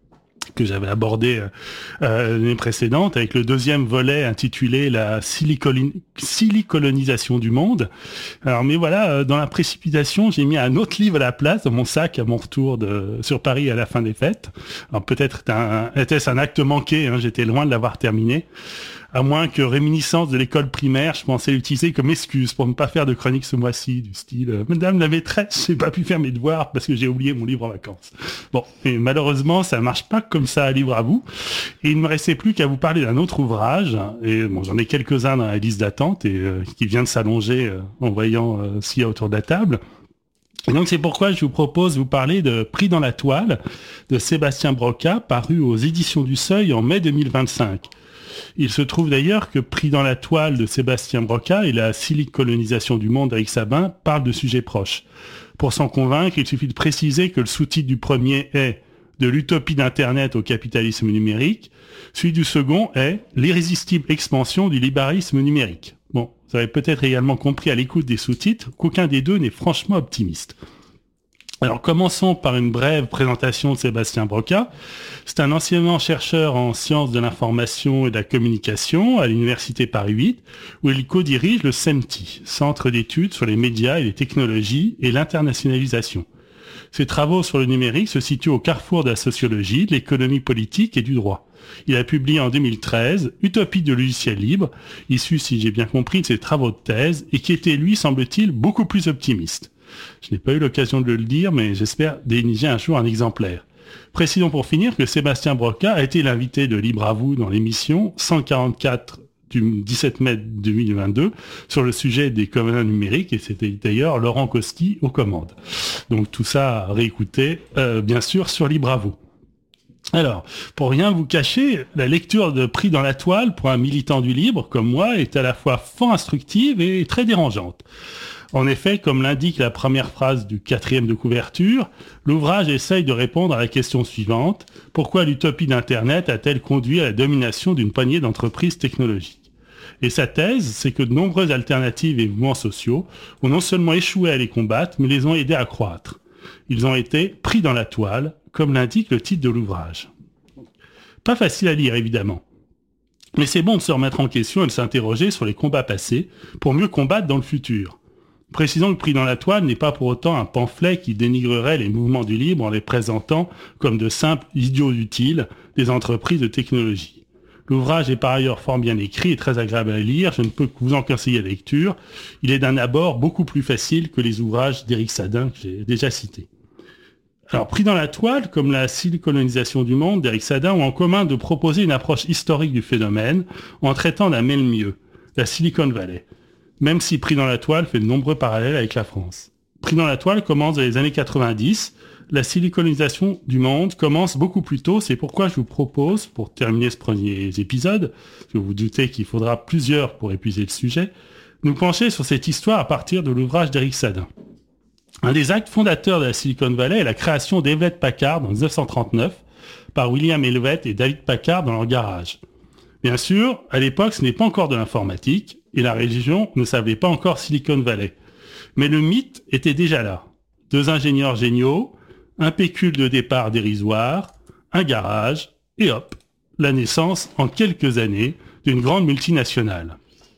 que j'avais abordé euh, l'année précédente, avec le deuxième volet intitulé la silicoli- silicolonisation du monde. Alors, mais voilà, euh, dans la précipitation, j'ai mis un autre livre à la place dans mon sac à mon retour de sur Paris à la fin des fêtes. Alors peut-être un, était-ce un acte manqué, hein, j'étais loin de l'avoir terminé. À moins que réminiscence de l'école primaire, je pensais l'utiliser comme excuse pour ne pas faire de chronique ce mois-ci, du style euh, « Madame la maîtresse, j'ai pas pu faire mes devoirs parce que j'ai oublié mon livre en vacances ». Bon, et malheureusement, ça marche pas comme ça à Livre à vous. Et il ne me restait plus qu'à vous parler d'un autre ouvrage. Et bon, j'en ai quelques-uns dans la liste d'attente et euh, qui vient de s'allonger euh, en voyant euh, ce qu'il y a autour de la table. Et donc c'est pourquoi je vous propose de vous parler de Pris dans la toile de Sébastien Broca, paru aux éditions du Seuil en mai deux mille vingt-cinq. Il se trouve d'ailleurs que Pris dans la toile de Sébastien Broca et la silicolonisation du monde d'Éric Sadin parlent de sujets proches. Pour s'en convaincre, il suffit de préciser que le sous-titre du premier est « De l'utopie d'Internet au capitalisme numérique », celui du second est « L'irrésistible expansion du libéralisme numérique ». Bon, vous avez peut-être également compris à l'écoute des sous-titres qu'aucun des deux n'est franchement optimiste. Alors commençons par une brève présentation de Sébastien Broca. C'est un ancien chercheur en sciences de l'information et de la communication à l'université Paris huit, où il co-dirige le C E M T I, Centre d'études sur les médias et les technologies et l'internationalisation. Ses travaux sur le numérique se situent au carrefour de la sociologie, de l'économie politique et du droit. Il a publié en deux mille treize « Utopie de logiciels libres », issu, si j'ai bien compris, de ses travaux de thèse, et qui était, lui, semble-t-il, beaucoup plus optimiste. Je n'ai pas eu l'occasion de le dire, mais j'espère déniger un jour un exemplaire. Précisons pour finir que Sébastien Broca a été l'invité de Libre à vous dans l'émission cent quarante-quatre du dix-sept mai deux mille vingt-deux sur le sujet des communs numériques, et c'était d'ailleurs Laurent Costi aux commandes. Donc tout ça à réécouter, euh, bien sûr, sur Libre à vous. Alors, pour rien vous cacher, la lecture de Pris dans la toile pour un militant du libre, comme moi, est à la fois fort instructive et très dérangeante. En effet, comme l'indique la première phrase du quatrième de couverture, l'ouvrage essaye de répondre à la question suivante: pourquoi l'utopie d'Internet a-t-elle conduit à la domination d'une poignée d'entreprises technologiques? Et sa thèse, c'est que de nombreuses alternatives et mouvements sociaux ont non seulement échoué à les combattre, mais les ont aidés à croître. Ils ont été pris dans la toile, comme l'indique le titre de l'ouvrage. Pas facile à lire, évidemment. Mais c'est bon de se remettre en question et de s'interroger sur les combats passés pour mieux combattre dans le futur. Précisons que Pris dans la toile n'est pas pour autant un pamphlet qui dénigrerait les mouvements du libre en les présentant comme de simples idiots utiles des entreprises de technologie. L'ouvrage est par ailleurs fort bien écrit et très agréable à lire, je ne peux que vous en conseiller la lecture. Il est d'un abord beaucoup plus facile que les ouvrages d'Éric Sadin que j'ai déjà cités. Alors, Pris dans la toile, comme la silicolonisation du monde d'Éric Sadin, ont en commun de proposer une approche historique du phénomène en traitant d'un mêle-mieux, la Silicon Valley. Même si Pris dans la toile fait de nombreux parallèles avec la France. Pris dans la toile commence dans les années quatre-vingt-dix, la silicolonisation du monde commence beaucoup plus tôt, c'est pourquoi je vous propose, pour terminer ce premier épisode, parce que vous vous doutez qu'il faudra plusieurs pour épuiser le sujet, nous pencher sur cette histoire à partir de l'ouvrage d'Éric Sadin. Un des actes fondateurs de la Silicon Valley est la création d'Hewlett Packard en dix-neuf cent trente-neuf, par William Elvet et David Packard dans leur garage. Bien sûr, à l'époque, ce n'est pas encore de l'informatique, et la région ne s'appelait pas encore Silicon Valley. Mais le mythe était déjà là. Deux ingénieurs géniaux, un pécule de départ dérisoire, un garage, et hop, la naissance en quelques années d'une grande multinationale.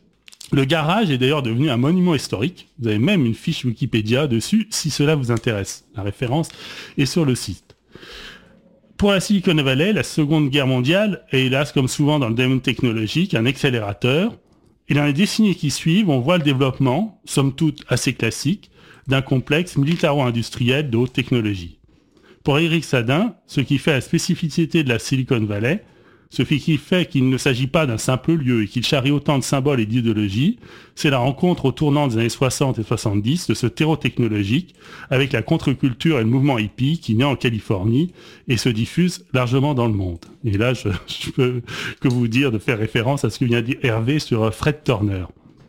Le garage est d'ailleurs devenu un monument historique. Vous avez même une fiche Wikipédia dessus si cela vous intéresse. La référence est sur le site. Pour la Silicon Valley, la Seconde Guerre mondiale est hélas, comme souvent dans le domaine technologique, un accélérateur. Et dans les décennies qui suivent, on voit le développement, somme toute assez classique, d'un complexe militaro-industriel de haute technologie. Pour Eric Sadin, ce qui fait la spécificité de la Silicon Valley, ce qui fait qu'il ne s'agit pas d'un simple lieu et qu'il charrie autant de symboles et d'idéologies, c'est la rencontre au tournant des années soixante et soixante-dix de ce terreau technologique avec la contre-culture et le mouvement hippie qui naît en Californie et se diffuse largement dans le monde. Et là, je, je peux que vous dire de faire référence à ce que vient de dire Hervé sur Fred Turner,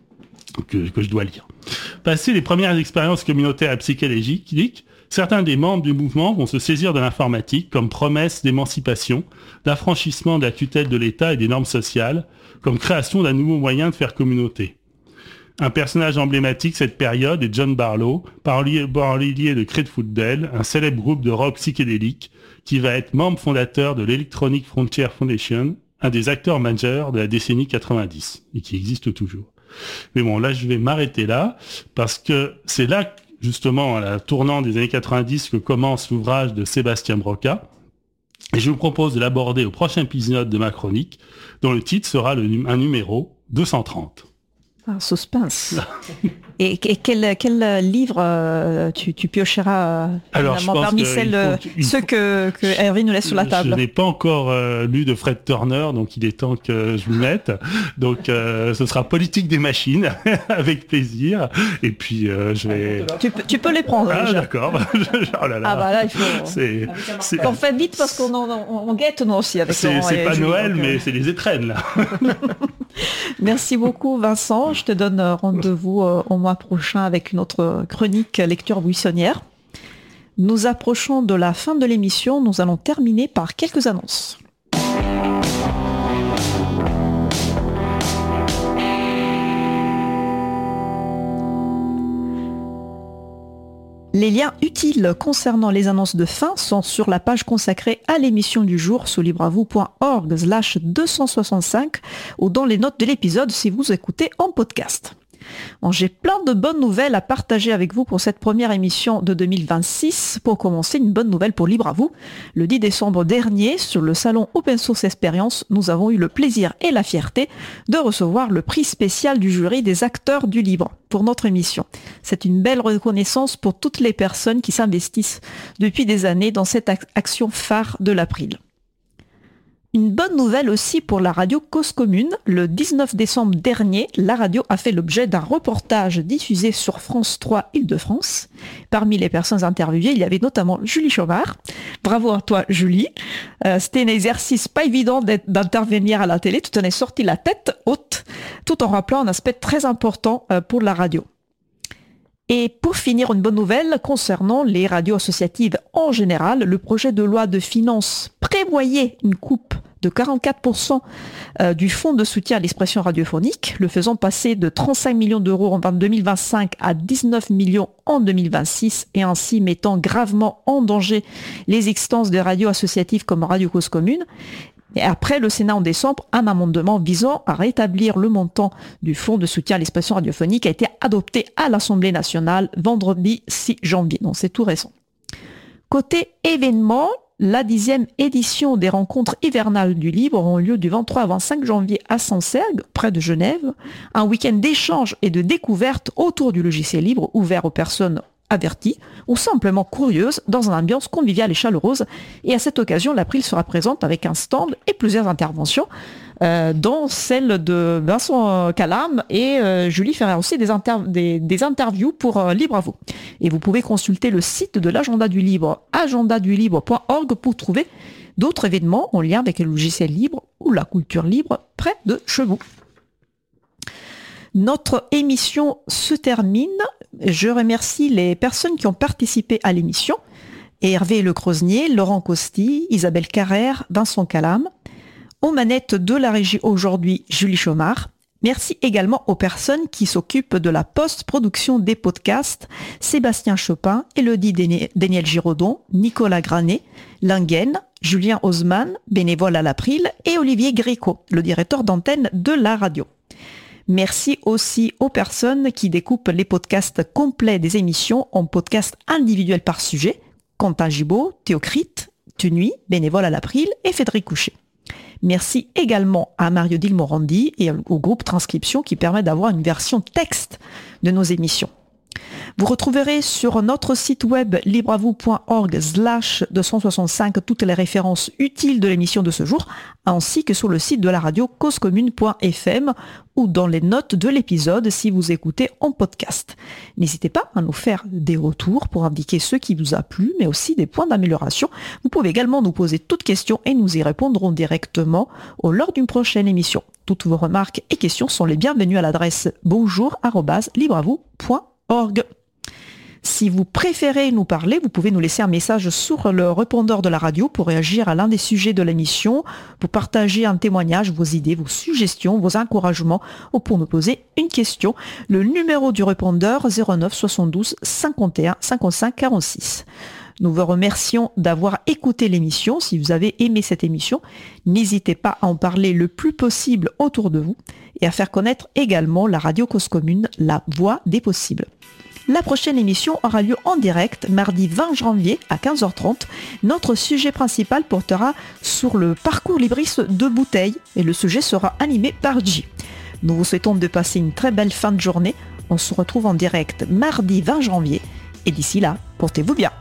que, que je dois lire. Passé les premières expériences communautaires et psychédéliques, certains des membres du mouvement vont se saisir de l'informatique comme promesse d'émancipation, d'affranchissement de la tutelle de l'État et des normes sociales, comme création d'un nouveau moyen de faire communauté. Un personnage emblématique de cette période est John Barlow, parolier de Grateful Dead, un célèbre groupe de rock psychédélique qui va être membre fondateur de l'Electronic Frontier Foundation, un des acteurs majeurs de la décennie quatre-vingt-dix, et qui existe toujours. Mais bon, là je vais m'arrêter là, parce que c'est là justement à la tournant des années quatre-vingt-dix que commence l'ouvrage de Sébastien Broca. Et je vous propose de l'aborder au prochain épisode de ma chronique, dont le titre sera le, un numéro deux cent trente. Un suspense. Et, et quel, quel livre euh, tu, tu piocheras euh, Alors, je pense parmi que celles, faut, il ceux faut, que, que Hervé nous laisse sur la table? Je n'ai pas encore euh, lu de Fred Turner, donc il est temps que je m'y mette. Donc euh, ce sera Politique des machines, avec plaisir. Et puis euh, je vais... Tu, tu peux les prendre. Ah déjà. D'accord. Oh là là. Ah bah là, il faut... C'est, c'est... On fait vite parce qu'on on, on guette nous aussi avec C'est, Laurent c'est et pas Julie, Noël, donc, mais euh... c'est les étrennes là. Merci beaucoup Vincent. Je te donne rendez-vous au mois prochain avec une autre chronique lecture buissonnière. Nous approchons de la fin de l'émission. Nous allons terminer par quelques annonces. Les liens utiles concernant les annonces de fin sont sur la page consacrée à l'émission du jour sur libravou point org slash deux cent soixante-cinq ou dans les notes de l'épisode si vous écoutez en podcast. Bon, j'ai plein de bonnes nouvelles à partager avec vous pour cette première émission de deux mille vingt-six. Pour commencer, une bonne nouvelle pour Libre à vous. Le dix décembre dernier, sur le salon Open Source Experience, nous avons eu le plaisir et la fierté de recevoir le prix spécial du jury des acteurs du libre pour notre émission. C'est une belle reconnaissance pour toutes les personnes qui s'investissent depuis des années dans cette action phare de l'April. Une bonne nouvelle aussi pour la radio Cause Commune. Le dix-neuf décembre dernier, la radio a fait l'objet d'un reportage diffusé sur France trois Île-de-France. Parmi les personnes interviewées, il y avait notamment Julie Chaumard. Bravo à toi, Julie. Euh, c'était un exercice pas évident d'intervenir à la télé. Tu t'en es sorti la tête haute, tout en rappelant un aspect très important euh, pour la radio. Et pour finir, une bonne nouvelle concernant les radios associatives en général. Le projet de loi de finances prévoyait une coupe de quarante-quatre pour cent du fonds de soutien à l'expression radiophonique, le faisant passer de trente-cinq millions d'euros en deux mille vingt-cinq à dix-neuf millions en deux mille vingt-six, et ainsi mettant gravement en danger les existences des radios associatives comme Radio Cause Commune. Et après, le Sénat en décembre, un amendement visant à rétablir le montant du fonds de soutien à l'expression radiophonique a été adopté à l'Assemblée nationale vendredi six janvier. Donc c'est tout récent. Côté événements, la dixième édition des rencontres hivernales du Libre auront lieu du vingt-trois au vingt-cinq janvier à Sancergues, près de Genève. Un week-end d'échange et de découverte autour du logiciel libre ouvert aux personnes averties ou simplement curieuses dans une ambiance conviviale et chaleureuse. Et à cette occasion, l'April sera présente avec un stand et plusieurs interventions, euh, dont celle de Vincent Calam et euh, Julie Ferrer aussi des, inter- des, des interviews pour euh, Libre à vous. Et vous pouvez consulter le site de l'agenda du libre, agenda du libre point org, pour trouver d'autres événements en lien avec le logiciel libre ou la culture libre près de chez vous. Notre émission se termine. Je remercie les personnes qui ont participé à l'émission et Hervé Lecrosnier, Laurent Costi, Isabelle Carrère, Vincent Calam. Aux manettes de la régie aujourd'hui, Julie Chomard. Merci également aux personnes qui s'occupent de la post-production des podcasts, Sébastien Chopin, Élodie Daniel Giraudon, Nicolas Granet, Lingen, Julien Haussmann, bénévole à l'April, et Olivier Gréco, le directeur d'antenne de la radio. Merci aussi aux personnes qui découpent les podcasts complets des émissions en podcasts individuels par sujet, Quentin Gibaud, Théocrite, Tunuy, bénévole à l'April, et Fédéric Couchet. Merci également à Mario-Dil Morandi et au groupe Transcription qui permet d'avoir une version texte de nos émissions. Vous retrouverez sur notre site web libreavou point org slash deux cent soixante-cinq toutes les références utiles de l'émission de ce jour, ainsi que sur le site de la radio cause commune point f m ou dans les notes de l'épisode si vous écoutez en podcast. N'hésitez pas à nous faire des retours pour indiquer ce qui vous a plu, mais aussi des points d'amélioration. Vous pouvez également nous poser toutes questions et nous y répondrons directement lors d'une prochaine émission. Toutes vos remarques et questions sont les bienvenues à l'adresse bonjour arobase libreavou point org. Si vous préférez nous parler, vous pouvez nous laisser un message sur le répondeur de la radio pour réagir à l'un des sujets de l'émission, pour partager un témoignage, vos idées, vos suggestions, vos encouragements ou pour nous poser une question. Le numéro du répondeur zéro neuf soixante-douze cinquante et un cinquante-cinq quarante-six. Nous vous remercions d'avoir écouté l'émission. Si vous avez aimé cette émission, n'hésitez pas à en parler le plus possible autour de vous et à faire connaître également la radio Cause Commune, la voix des possibles. La prochaine émission aura lieu en direct mardi vingt janvier à quinze heures trente. Notre sujet principal portera sur le parcours libriste de Bouteille et le sujet sera animé par J. Nous vous souhaitons de passer une très belle fin de journée. On se retrouve en direct mardi vingt janvier et d'ici là, portez-vous bien.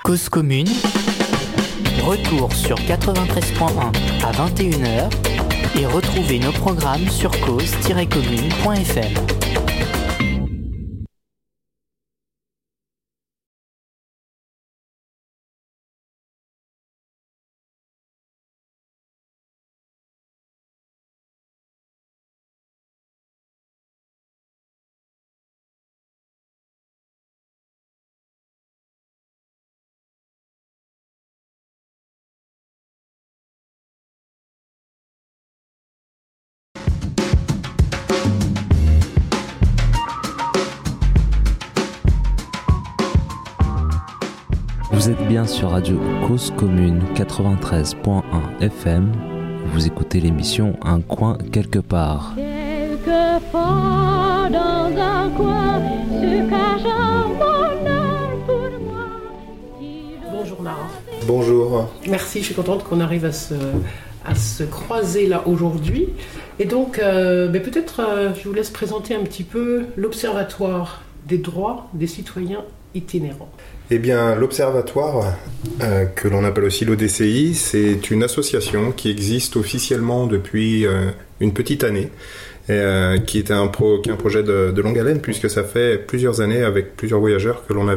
Cause commune, retour sur quatre-vingt-treize point un à vingt et une heures et retrouvez nos programmes sur cause tiret commune point f m. Vous êtes bien sur Radio Cause Commune quatre-vingt-treize point un F M. Vous écoutez l'émission Un coin quelque part. Quelquefois dans un coin se cache un bonheur pour moi. Bonjour Nara. Bonjour. Merci, je suis contente qu'on arrive à se, à se croiser là aujourd'hui. Et donc, euh, ben peut-être euh, je vous laisse présenter un petit peu l'Observatoire des droits des citoyens itinérants. Eh bien, l'Observatoire, euh, que l'on appelle aussi l'O D C I, c'est une association qui existe officiellement depuis euh, une petite année, et, euh, qui est un, pro, qui est un projet de, de longue haleine, puisque ça fait plusieurs années avec plusieurs voyageurs que l'on a